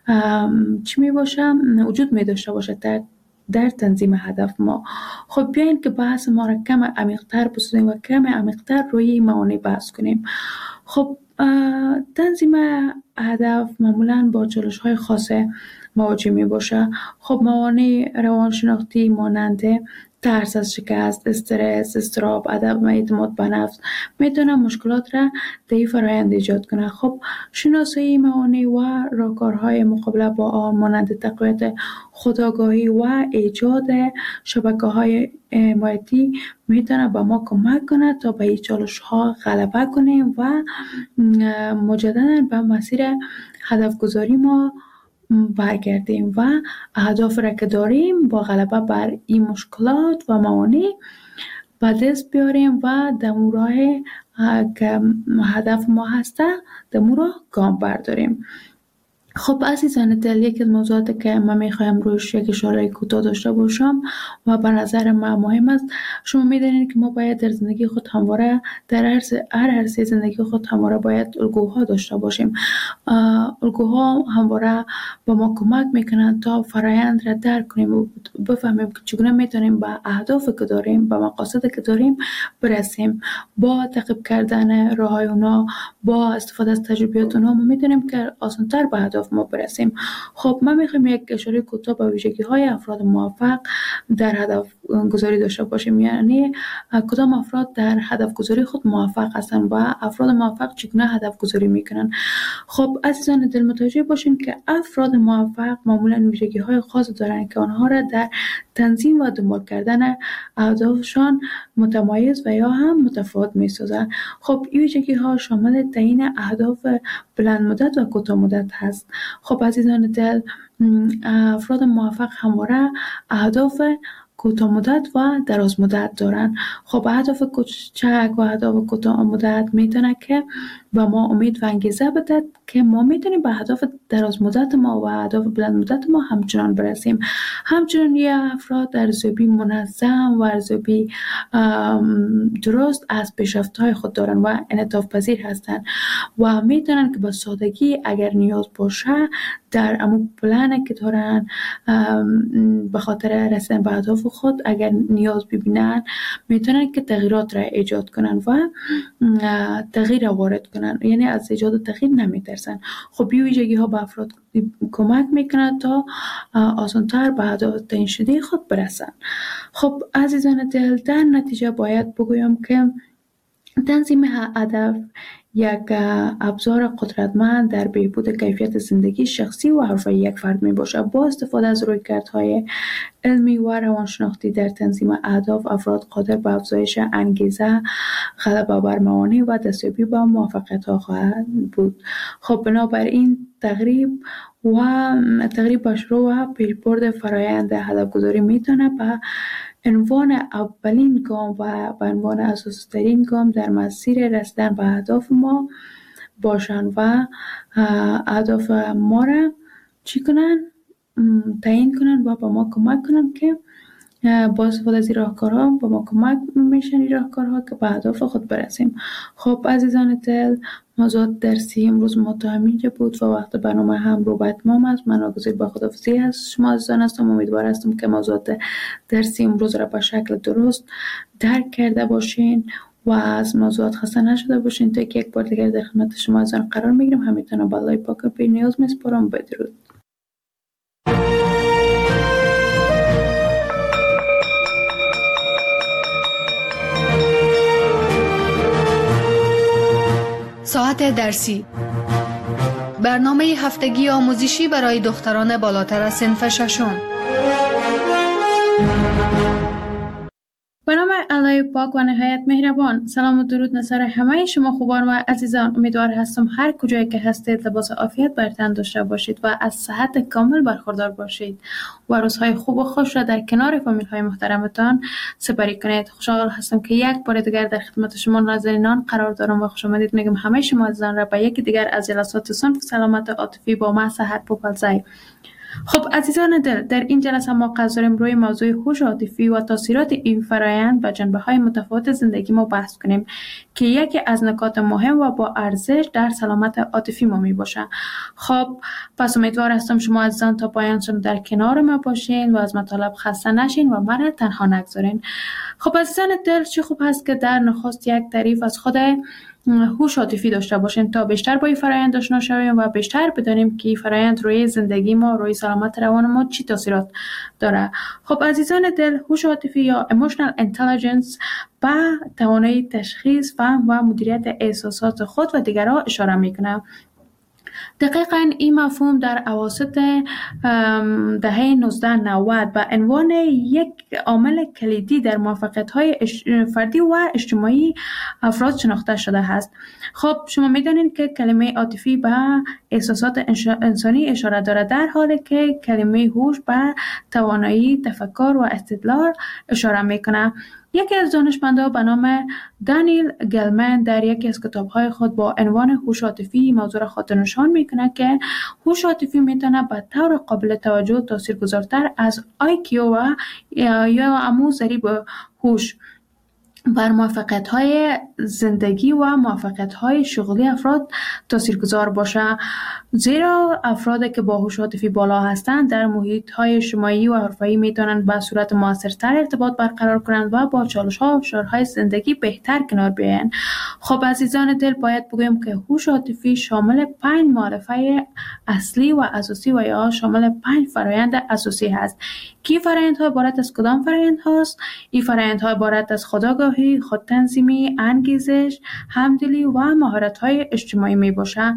چی می باشه وجود می داشته باشه در در تنظیم هدف ما. خب بیاین که بحث ما را کم عمیق‌تر بسازیم و کم عمیق‌تر روی موانع بحث کنیم. خب تنظیم هدف معمولاً با چالش های خاص مواجه می باشه. خب موانع روانشناختی مانند ترس از شکست، استرس، اضطراب، عدم اعتماد به نفس میتونه مشکلات را در این فرآیند ایجاد کنه. خب شناسایی موانع و راهکارهای مقابله با آن مانند تقویت خودآگاهی و ایجاد شبکه‌های حمایتی میتونه به ما کمک کنه تا به این چالش‌ها غلبه کنیم و مجددا به مسیر هدف گذاری ما برگردیم و اهداف را که داریم با غلبه بر این مشکلات و موانع به دست بیاریم و در راه که هدف ما هسته در راه گام برداریم. خب عزیزان دل، یکی از موضوعاتی که من میخوایم روش یک اشاره کوتاه داشته باشم و به نظر من مهم است، شما میدونید که ما باید در زندگی خود همواره در هر عرصه زندگی خود همواره باید الگوها داشته باشیم. الگوها همواره به ما کمک میکنن تا فرایند را درک کنیم و بفهمیم که چگونه میتونیم به اهدافی که داریم، به مقاصدی که داریم برسیم. با تعقیب کردن راههای اونا، با استفاده از تجربیات اونا، ما میتونیم که آسان‌تر به اهداف ما برسیم. خب من میخوایم یک اشاره کوتاه به ویژگی های افراد موفق در هدف گذاری داشته باشیم، یعنی کدام افراد در هدف گذاری خود موفق هستند و افراد موفق چگونه هدف گذاری میکنن. خب عزیزان دل، متوجه باشین که افراد موفق معمولا ویژگی های خاص دارند که آنها را در تنظیم و دنبال کردن اهدافشان متمایز و یا هم متفاوت میسازند. خب این ویژگی ها شامل تعیین اهداف بلند مدت و کوتاه مدت هست. خب عزیزان دل، افراد موفق همواره اهداف کوتاه مدت و دراز مدت دارن. خب اهداف کوچک و اهداف کوتاه مدت میتونه که و ما امید و انگیزه بده که ما میتونیم به اهداف دراز مدت ما و اهداف بلند مدت ما همچنان برسیم. همچنان یه افراد ارزیابی منظم و ارزیابی درست از پیشرفت‌های خود دارن و انعطاف پذیر هستن و میتونن که با سادگی اگر نیاز باشه در امو پلنی که دارن به خاطر رسیدن به اهداف خود اگر نیاز ببینن میتونن که تغییرات را ایجاد کنن و تغییر وارد کنن، یعنی از ایجاد تغییر نمیترسن. خب این ویژگی ها به افراد کمک میکنن تا آسان‌تر به اهداف تعیین شده خود برسن. خب عزیزان دل، در نتیجه باید بگویم که تنظیم هدف یک ابزار قدرتمند در بهبود کیفیت زندگی شخصی و حرفه‌ای یک فرد می باشد. با استفاده از رویکردهای علمی و روانشناختی در تنظیم اهداف، افراد قادر به افزایش انگیزه، غلبه بر موانع و دستیابی به موفقیت‌ها خواهند بود. خب بنابراین تقریب و تقریب به شروع و پیشبرد فرایند هدف‌گذاری میتونه به عنوان اولین گام و به عنوان اساسی ترین گام در مسیر رسیدن به اهداف ما باشن و اهداف ما را چی کنن؟ تعیین کنن و به ما کمک کنن که با استفاده از این راهکارها به ما کمک میشن این راهکارها که به اهداف خود برسیم. خب عزیزان دل، موضوعات درسی امروز ما تا همینجا بود و وقت برنامه هم رو به اتمام است. من آگزیر با خداحافظی از شما عزیزان هستم. امیدوار هستم که موضوعات درسی امروز را به شکل درست درک کرده باشین و از موضوعات خسته نشده باشین. تا که یک بار دیگر در خدمت شما عزیزان قرار میگیرم. همیتونه به الله پاک و بی نیاز میسپارم. بدرود.
ساعت درسی، برنامه هفتگی آموزشی برای دختران بالاتر از صنف ششم.
به نام الله پاک و نهایت مهربان. سلام و درود نصر همه شما خوبان و عزیزان. امیدوار هستم هر کجایی که هستید لباس عافیت بر تن داشته باشید و از صحت کامل برخوردار باشید و روزهای خوب و خوش را در کنار فامیل های محترمتان سپری کنید. خوشحال هستم که یک بار دیگر در خدمت شما ناظرینان قرار دارم و خوش آمدید میگم همه شما عزیزان را به یکی دیگر از جلسات صنف سلامت عاطفی با من سحر پوپلزی. خب عزیزان دل، در این جلسه ما قصد داریم روی موضوع هوش عاطفی و تاثیرات این فرآیند و جنبه‌های متفاوت زندگی ما بحث کنیم که یکی از نکات مهم و با ارزش در سلامت عاطفی ما می باشه. خب پس امیدوار هستم شما عزیزان تا پایان در کنار ما باشین و از مطالب خسته نشین و من تنها نگذارین. خب عزیزان دل، چه خوب هست که در نخست یک تعریف از خود هوش عاطفی داشته باشیم تا بیشتر با این فرآیند آشنا شویم و بیشتر بدانیم که این فرآیند روی زندگی ما، روی سلامت روان ما چی تاثیرات داره. خب عزیزان دل، هوش عاطفی یا emotional intelligence به توانایی تشخیص، فهم و مدیریت احساسات خود و دیگران اشاره میکنه. دقیقاً این مفهوم در اواسط دهه نوزده نود به عنوان یک عامل کلیدی در موفقیت‌های فردی و اجتماعی افراد شناخته شده است. خب شما می‌دانید که کلمه عاطفی به احساسات انسانی اشاره دارد، در حالی که کلمه هوش به توانایی تفکر و استدلال اشاره می‌کند. یکی از دانشمندان به نام دانیل گلمن در یکی از کتاب‌های خود با عنوان هوش عاطفی موضوع را خاطر نشان می‌کند که هوش عاطفی می‌تواند به طور قابل توجه تاثیرگذارتر از آی کیو و یا همون ضریب هوش بر موفقیت‌های زندگی و موفقیت‌های شغلی افراد تاثیرگذار باشه، زیرا افرادی که با هوش عاطفی بالا هستند در محیط‌های اجتماعی و حرفه‌ای می‌توانند به صورت موثرتر ارتباط برقرار کنند و با چالش‌ها و فشارهای زندگی بهتر کنار بیایند. خب عزیزان دل، باید بگویم که هوش عاطفی شامل پنج معرفه اصلی و اساسی و یا شامل پنج فرآیند اساسی هست. کی فرآیندها عبارت از کدام فرآیند هست؟ این فرآیندها عبارت از خودآگاهی، خودتنظیمی، انگیزش، همدلی و مهارت‌های اجتماعی میباشه.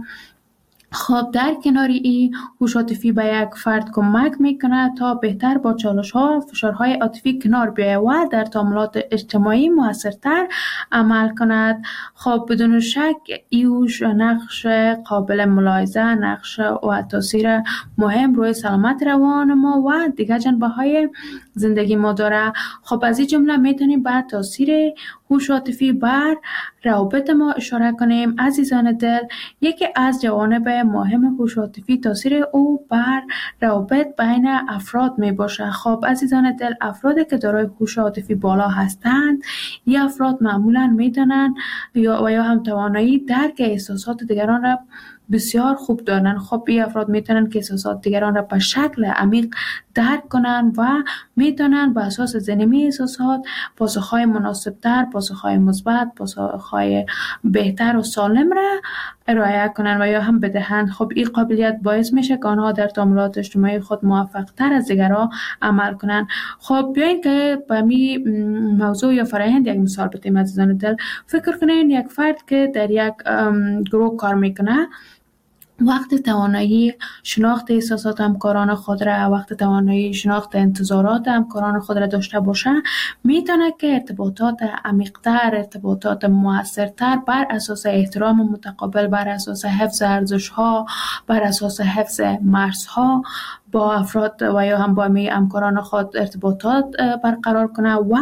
خب در کنار این، هوش عاطفی به یک فرد کمک میکنه تا بهتر با چالش‌ها و فشارهای عاطفی کنار بیاید و در تعاملات اجتماعی موثرتر عمل کند. خب بدون شک ایوش نقش قابل ملاحظه، نقش و تاثیر مهم روی سلامت روان ما و دیگر جنبه‌های زندگی ما داره. خب از این جمله میتونیم به تاثیر هوش عاطفی بر روابط ما اشاره کنیم. عزیزان دل، یکی از جوانب مهم هوش عاطفی تاثیر او بر روابط بین افراد می باشه. خب عزیزان دل، افرادی که دارای هوش عاطفی بالا هستند، این افراد معمولاً میدونن یا و یا هم توانایی درک احساسات دیگران را بسیار خوب دارن. خب این افراد میتونن که احساسات دیگران را به شکل عمیق درک کنن و میتونن به اساس زنمی احساسات پاسخهای مناسبتر، پاسخهای مثبت، پاسخهای بهتر و سالم را ارائه کنن و یا هم بدهند. خب این قابلیت باعث میشه که آنها در تعاملات اجتماعی خود موفق تر از دیگران عمل کنن. خب بیاین که به می موضوع یا فرآیند یک مثال بزنیم. عزیزان دل، فکر کنین یک فرد که در یک گروه کار میکنه، وقت توانایی شناخت احساسات همکاران خود را، وقت توانایی شناخت انتظارات همکاران خود را داشته باشه، میتونه که ارتباطات عمیق‌تر، ارتباطات موثرتر بر اساس احترام متقابل، بر اساس حفظ ارزش‌ها، بر اساس حفظ مرزها با افراد و یا هم با همکاران خود ارتباطات برقرار کنه و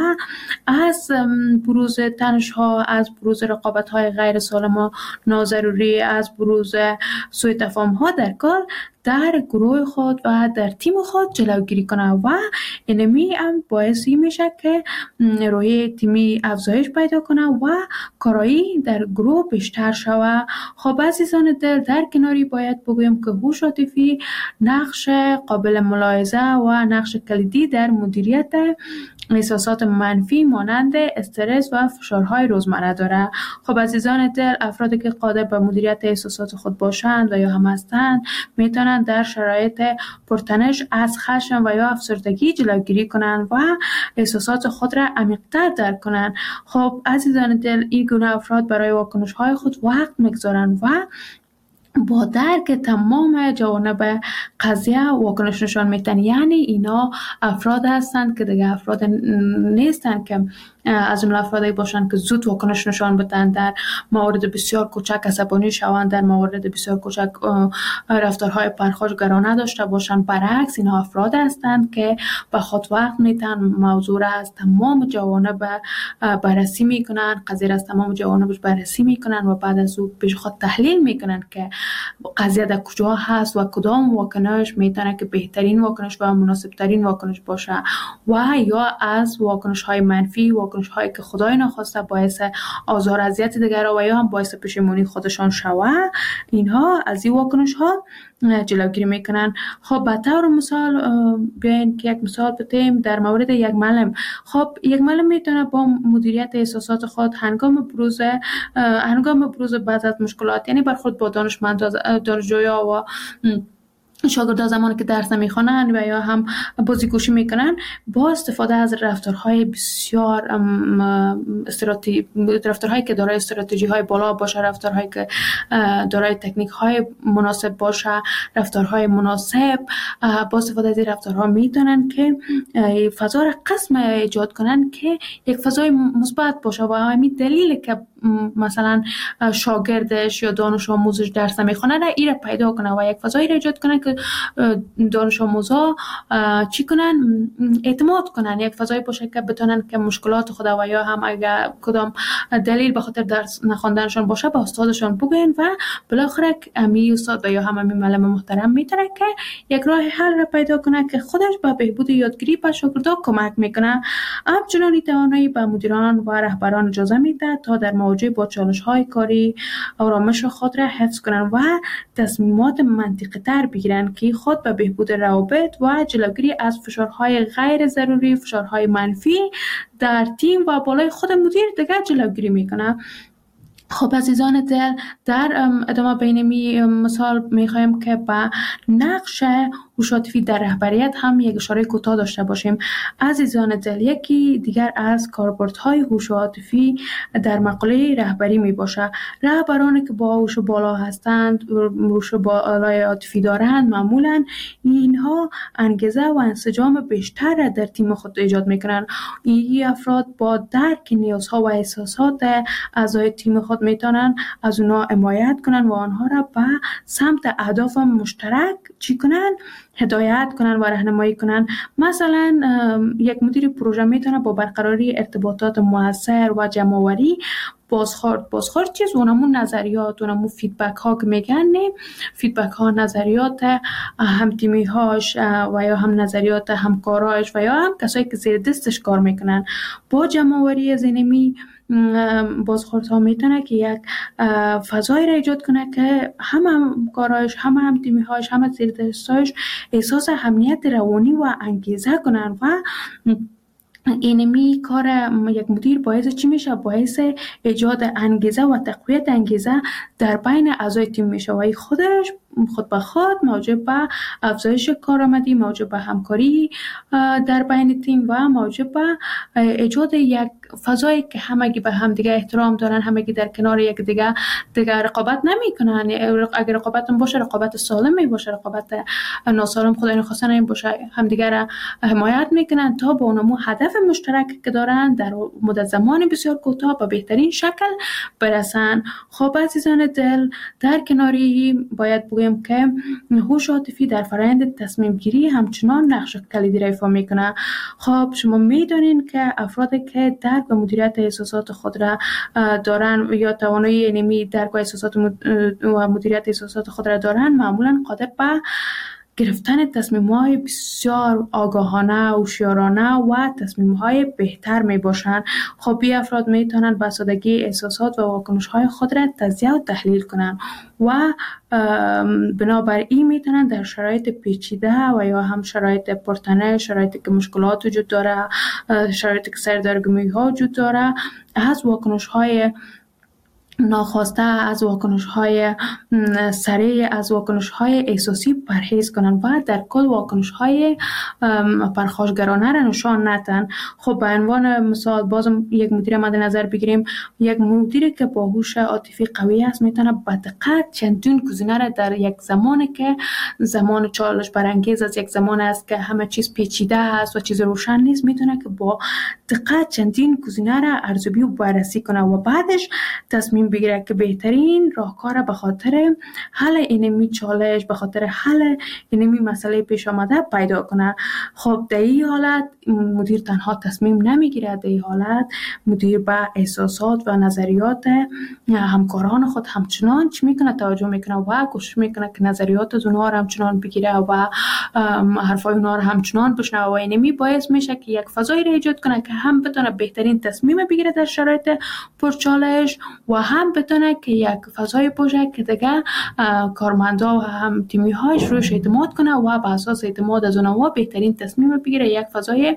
از بروز تنش‌ها، از بروز رقابت‌های غیر سالم و ناضروری، از بروز سوء تفاهم‌ها در کار در گروه خود و در تیم خود جلوگیری کنه و اینمی هم باعثی میشه که روحیه تیمی افزایش پیدا کنه و کارایی در گروه بیشتر شوه. خب عزیزان دل، در کناری باید بگویم که هوش عاطفی نقش قابل ملاحظه و نقش کلیدی در مدیریت احساسات منفی مانند استرس و فشارهای روزمره داره. خب عزیزان دل، افرادی که قادر به مدیریت احساسات خود باشند و یا هم هستند میتونند در شرایط پرتنش از خشم و یا افسردگی جلوگیری کنند و احساسات خود را عمیق‌تر درک کنند. خب عزیزان دل، این گونه افراد برای واکنش‌های خود وقت می‌گذارند و با درک تمام جوانب قضیه واکنش نشان میتن. یعنی اینا افراد هستند که دیگه افراد نیستند که از جمله افرادی باشند که زود واکنش نشان بدن، در موارد بسیار کوچک عصبانی شوند، در موارد بسیار کوچک رفتارهای پرخاشگرانه داشته باشند. برعکس اینها افراد هستند که به خود وقت میتن موضوع را از تمام جوانب بررسی میکنن، قضیه را از تمام جوانبش بررسی میکنن و بعد از او پیش خود تحلیل میکنن که قضیه در کجا هست و کدام واکنش میتونه که بهترین واکنش و مناسب ترین واکنش باشه و یا از واکنش های منفی، واکنش هایی که خدای نخواسته باعث آزار اذیت دیگران و یا هم باعث پشیمانی خودشان شوه، اینها از این واکنش ها جلوگیری میکنن. خب به طور مثال بیاین که یک مثال بتیم در مورد یک معلم. خب یک معلم میتونه با مدیریت احساسات خود هنگام بروز هنگام بروز بعض از مشکلات، یعنی برخورد با دانشمند دانشجویا و شاگردان زمانی که درس نمیخوانند و یا هم بازیگوشی میکنن، با استفاده از رفتارهای بسیار استراتژی رفتارهایی که دارای استراتژی های بالا باشه، رفتارهایی که دارای تکنیک های مناسب باشه، رفتارهای مناسب، با استفاده از این رفتارها میتونن که فضا را قسم ایجاد کنن که یک فضای مثبت باشه و همین دلیل که مثلا شاگردش یا دانش آموزش درس نمیخونه را ایره پیدا کنه و یک فضایی را ایجاد کنه که دانش آموزا چی کنن، اعتماد کنن، یک فضایی باشه که بتونن که مشکلات خود و یا هم اگر کدام دلیل به خاطر درس نخوندنشان باشه به استادشان بگن و بالاخره امی استاد و یا هم امی معلم محترم میتونه که یک راه حل را پیدا کنه که خودش به بهبود یادگیری به شاگردا کمک میکنه. همچنین توانایی به مدیران و رهبران اجازه میده تا در مواجهه با چالش های کاری آرامش خود را حفظ کنن و تصمیمات منطقی تر بگیرن که خود به بهبود روابط و جلوگیری از فشارهای غیر ضروری، فشارهای منفی در تیم و بالای خود مدیر دیگر جلوگیری میکنه. خب عزیزان دل، در ادامه بینمی مثال میخوایم که با نقش هوش عاطفی در رهبریت هم یک اشاره کوتاه داشته باشیم. عزیزان دل، یکی دیگر از کاربردهای هوش عاطفی در مقوله رهبری می باشه. رهبرانی که با هوش بالا هستند، هوش بالای عاطفی دارند، معمولا اینها انگیزه و انسجام بیشتر در تیم خود ایجاد میکنن. این افراد با درک نیازها و احساسات اعضای تیم خود میتونن از اونا حمایت کنن و آنها را به سمت اهداف مشترک چی کنن، هدایت کنن و راهنمایی کنن. مثلا یک مدیر پروژه میتونه با برقراری ارتباطات موثر و جمع‌آوری بازخورد بازخورد چیز اونمون نظریات، اونمون فیدبک ها که میگن، نه فیدبک ها نظریات هم تیمی هاش و یا هم نظریات همکاراش و یا هم کسایی که زیر دستش کار میکنن با جمع‌آوری زینمی بازخورد ها میتونه که یک فضایی را ایجاد کنه که هم همکاراش، هم هم تیمی هاش، هم زیر دستش احساس امنیت روانی و انگیزه کنن و اینمی کار یک مدیر باعث چی میشه؟ باعث ایجاد انگیزه و تقویت انگیزه در بین اعضای تیم میشه و خودش خود به خود موجب به افزایش کارآمدی، موجب به همکاری در بین تیم و موجب به ایجاد یک فضایی که همگی به هم دیگه احترام دارن، همگی در کنار یک دیگه دیگه رقابت نمیکنن. اگر رقابت باشه رقابت سالم می باشه، رقابت ناسالم خدای نخواسته نمی باشه، هم دیگه را حمایت میکنن تا با اونمو هدف مشترک که دارن در مدت زمان بسیار کوتاه به بهترین شکل برسن. خب عزیزان دل، در کناری باید بگویم که هوش عاطفی در فرآیند تصمیم گیری همچنان نقش کلیدی را ایفا میکنه. خب شما میدونین که افرادی که درک و مدیریت احساسات خود را دارن یا توانایی اینمی درک و احساسات و مدیریت احساسات خود را دارن، معمولا قادر به گرفتن تصمیم‌های بسیار آگاهانه، هوشیارانه و تصمیم‌های بهتر می‌باشند. خب این افراد می‌توانند با سادگی احساسات و واکنش‌های خود را تجزیه و تحلیل کنند و بنابراین می‌توانند در شرایط پیچیده و یا هم شرایط پرتنش، شرایطی که مشکلات وجود داره، شرایطی که سردرگمی‌ها وجود داره، از واکنش‌های ناخواسته از واکنش های سریع، از واکنش های احساسی پرهیز کنن و در کل واکنش های پرخاشگرانه را نشان ندن. خب به عنوان مثال بازم یک مدیر مد نظر بگیریم، یک مدیری که با هوش عاطفی قوی است میتونه به دقت چندین گزینه را در یک زمانی که زمان چالش برانگیز از یک زمان است که همه چیز پیچیده است و چیز روشن نیست، میتونه که با دقت چندین گزینه را ارزیابی و بررسی کنه و بعدش تصمیم بگیره که بهترین راهکار به خاطر حل اینمی چالش، به خاطر حل اینمی مسئله پیش آمده پیدا کنه. خب در این حالت مدیر تنها تصمیم نمیگیره، در این حالت مدیر به احساسات و نظریات همکاران خود همچنان چی میکنه؟ توجه میکنه و کوشش میکنه که نظریات از اونها را همچنان بگیره و حرفای اونها را همچنان بشنوه و اینمی باعث میشه که یک فضایی را ایجاد کنه که هم بتونه بهترین تصمیم بگیره در شرایط پرچالش و هم بتونه که یک فضای باشه که دیگه کارمندا و هم تیمی هایش روش اعتماد کنه و به اساس اعتماد از اونها بهترین تصمیم بگیره. یک فضای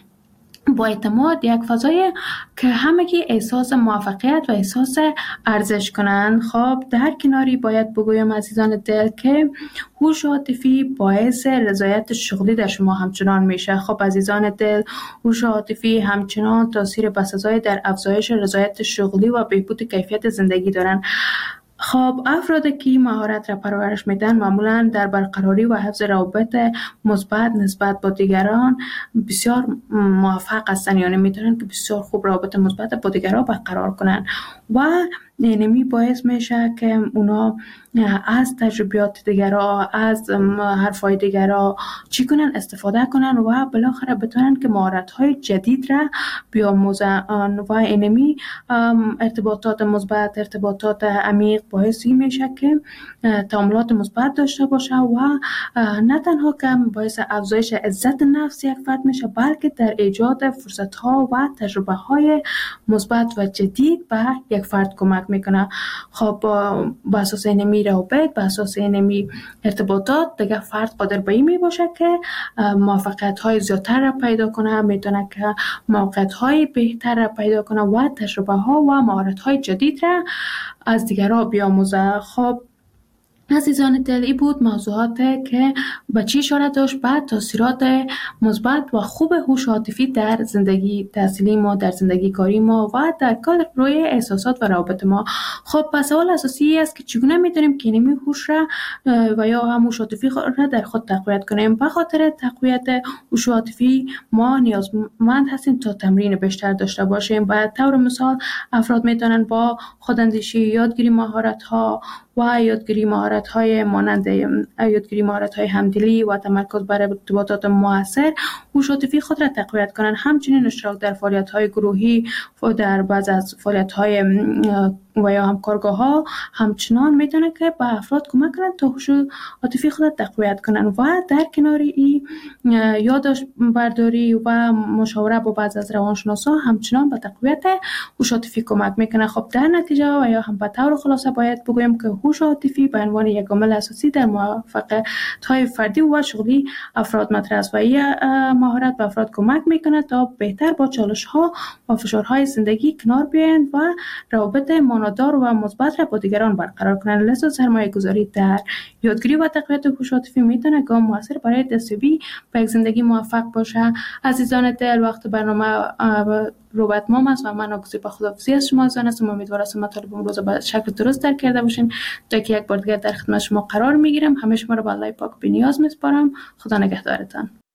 با اعتماد، یک فضای که همگی احساس موفقیت و احساس ارزش کنند. خب در کناری باید بگویم عزیزان دل که هوش عاطفی باعث رضایت شغلی در شما همچنان میشه. خب عزیزان دل، هوش عاطفی همچنان تاثیر بسزایی در افزایش رضایت شغلی و بهبود کیفیت زندگی دارند. خب افرادی که مهارت را پرورش میدن معمولا در برقراری و حفظ روابط مثبت نسبت با دیگران بسیار موفق هستند، یعنی میتونن که بسیار خوب روابط مثبت با دیگران برقرار کنن و اینمی باعث میشه که اونا از تجربیات دیگران، از حرفای دیگران چی کنن؟ استفاده کنن و بالاخره بتونن که مهارت‌های جدید را بیاموزن و اینمی ارتباطات مثبت، ارتباطات عمیق باعث میشه که تعاملات مثبت داشته باشه و نه تنها که باعث افزایش عزت نفس یک فرد میشه، بلکه در ایجاد فرصت‌ها و تجربه‌های مثبت و جدید به یک فرد کمک میکنه. خب با اساس اینمی روابط، با اساس اینمی ارتباطات دیگه فرد قادر به این می باشه که موفقیت های زیادتر را پیدا کنه، میتونه که موقعیت های بهتر را پیدا کنه و تجربه ها و مهارت های جدید را از دیگران بیاموزه. خب عزیزان دل، این بود موضوعات که به چی اشاره داشت به تاثیرات مثبت و خوب هوش عاطفی در زندگی تحصیلی ما، در زندگی کاری ما و در کل روی احساسات و روابط ما. خب پس سوال اساسی است که چگونه میتونیم که اینمی هوش را و یا هم هوش عاطفی را در خود تقویت کنیم؟ به خاطر تقویت هوش عاطفی ما نیازمند هستیم تا تمرین بیشتر داشته باشیم. به طور مثال افراد میتونن با خوداندیشی، یادگیری مهارت ها و یادگیری مهارت های مانند یادگیری مهارت های همدلی و تمرکز بر ارتباطات مؤثر هوش عاطفی خود را تقویت کنند. همچنین اشتراک در فعالیت های گروهی و در بعض از فعالیت های و یا همکارگاه ها همچنان میتونه که به افراد کمک کنند تا هوش عاطفی خود را تقویت کنند و در کنار این یادداشت برداری و مشاوره با بعض از روانشناسا همچنان به تقویت هوش عاطفی کمک میکنه. خب در نتیجه و یا هم به طور خلاصه باید بگویم که هوش عاطفی به عنوان یک عامل اساسی در موفقیت‌های فردی و شغلی افراد مطرح است و این مهارت به افراد کمک میکنه تا بهتر با چالش‌ها و فشارهای زندگی کنار بیایند و روابط معنادار و مثبت را با دیگران برقرار کنند. لذا سرمایه‌گذاری در یادگیری و تقویت هوش عاطفی میتونه گام موثر برای دستیابی به یک زندگی موفق باشه. عزیزان دل، وقت برنامه رو به اتمام است و من آگوزی به خداحافظی از شما زان هستم. امیدوارم مطالب امروز به شکل درست درک کرده باشین تا که یک بار دیگر در خدمت شما قرار میگیرم. همه شما رو به الله پاک بی‌نیاز میسپارم. خدا نگهدارتان.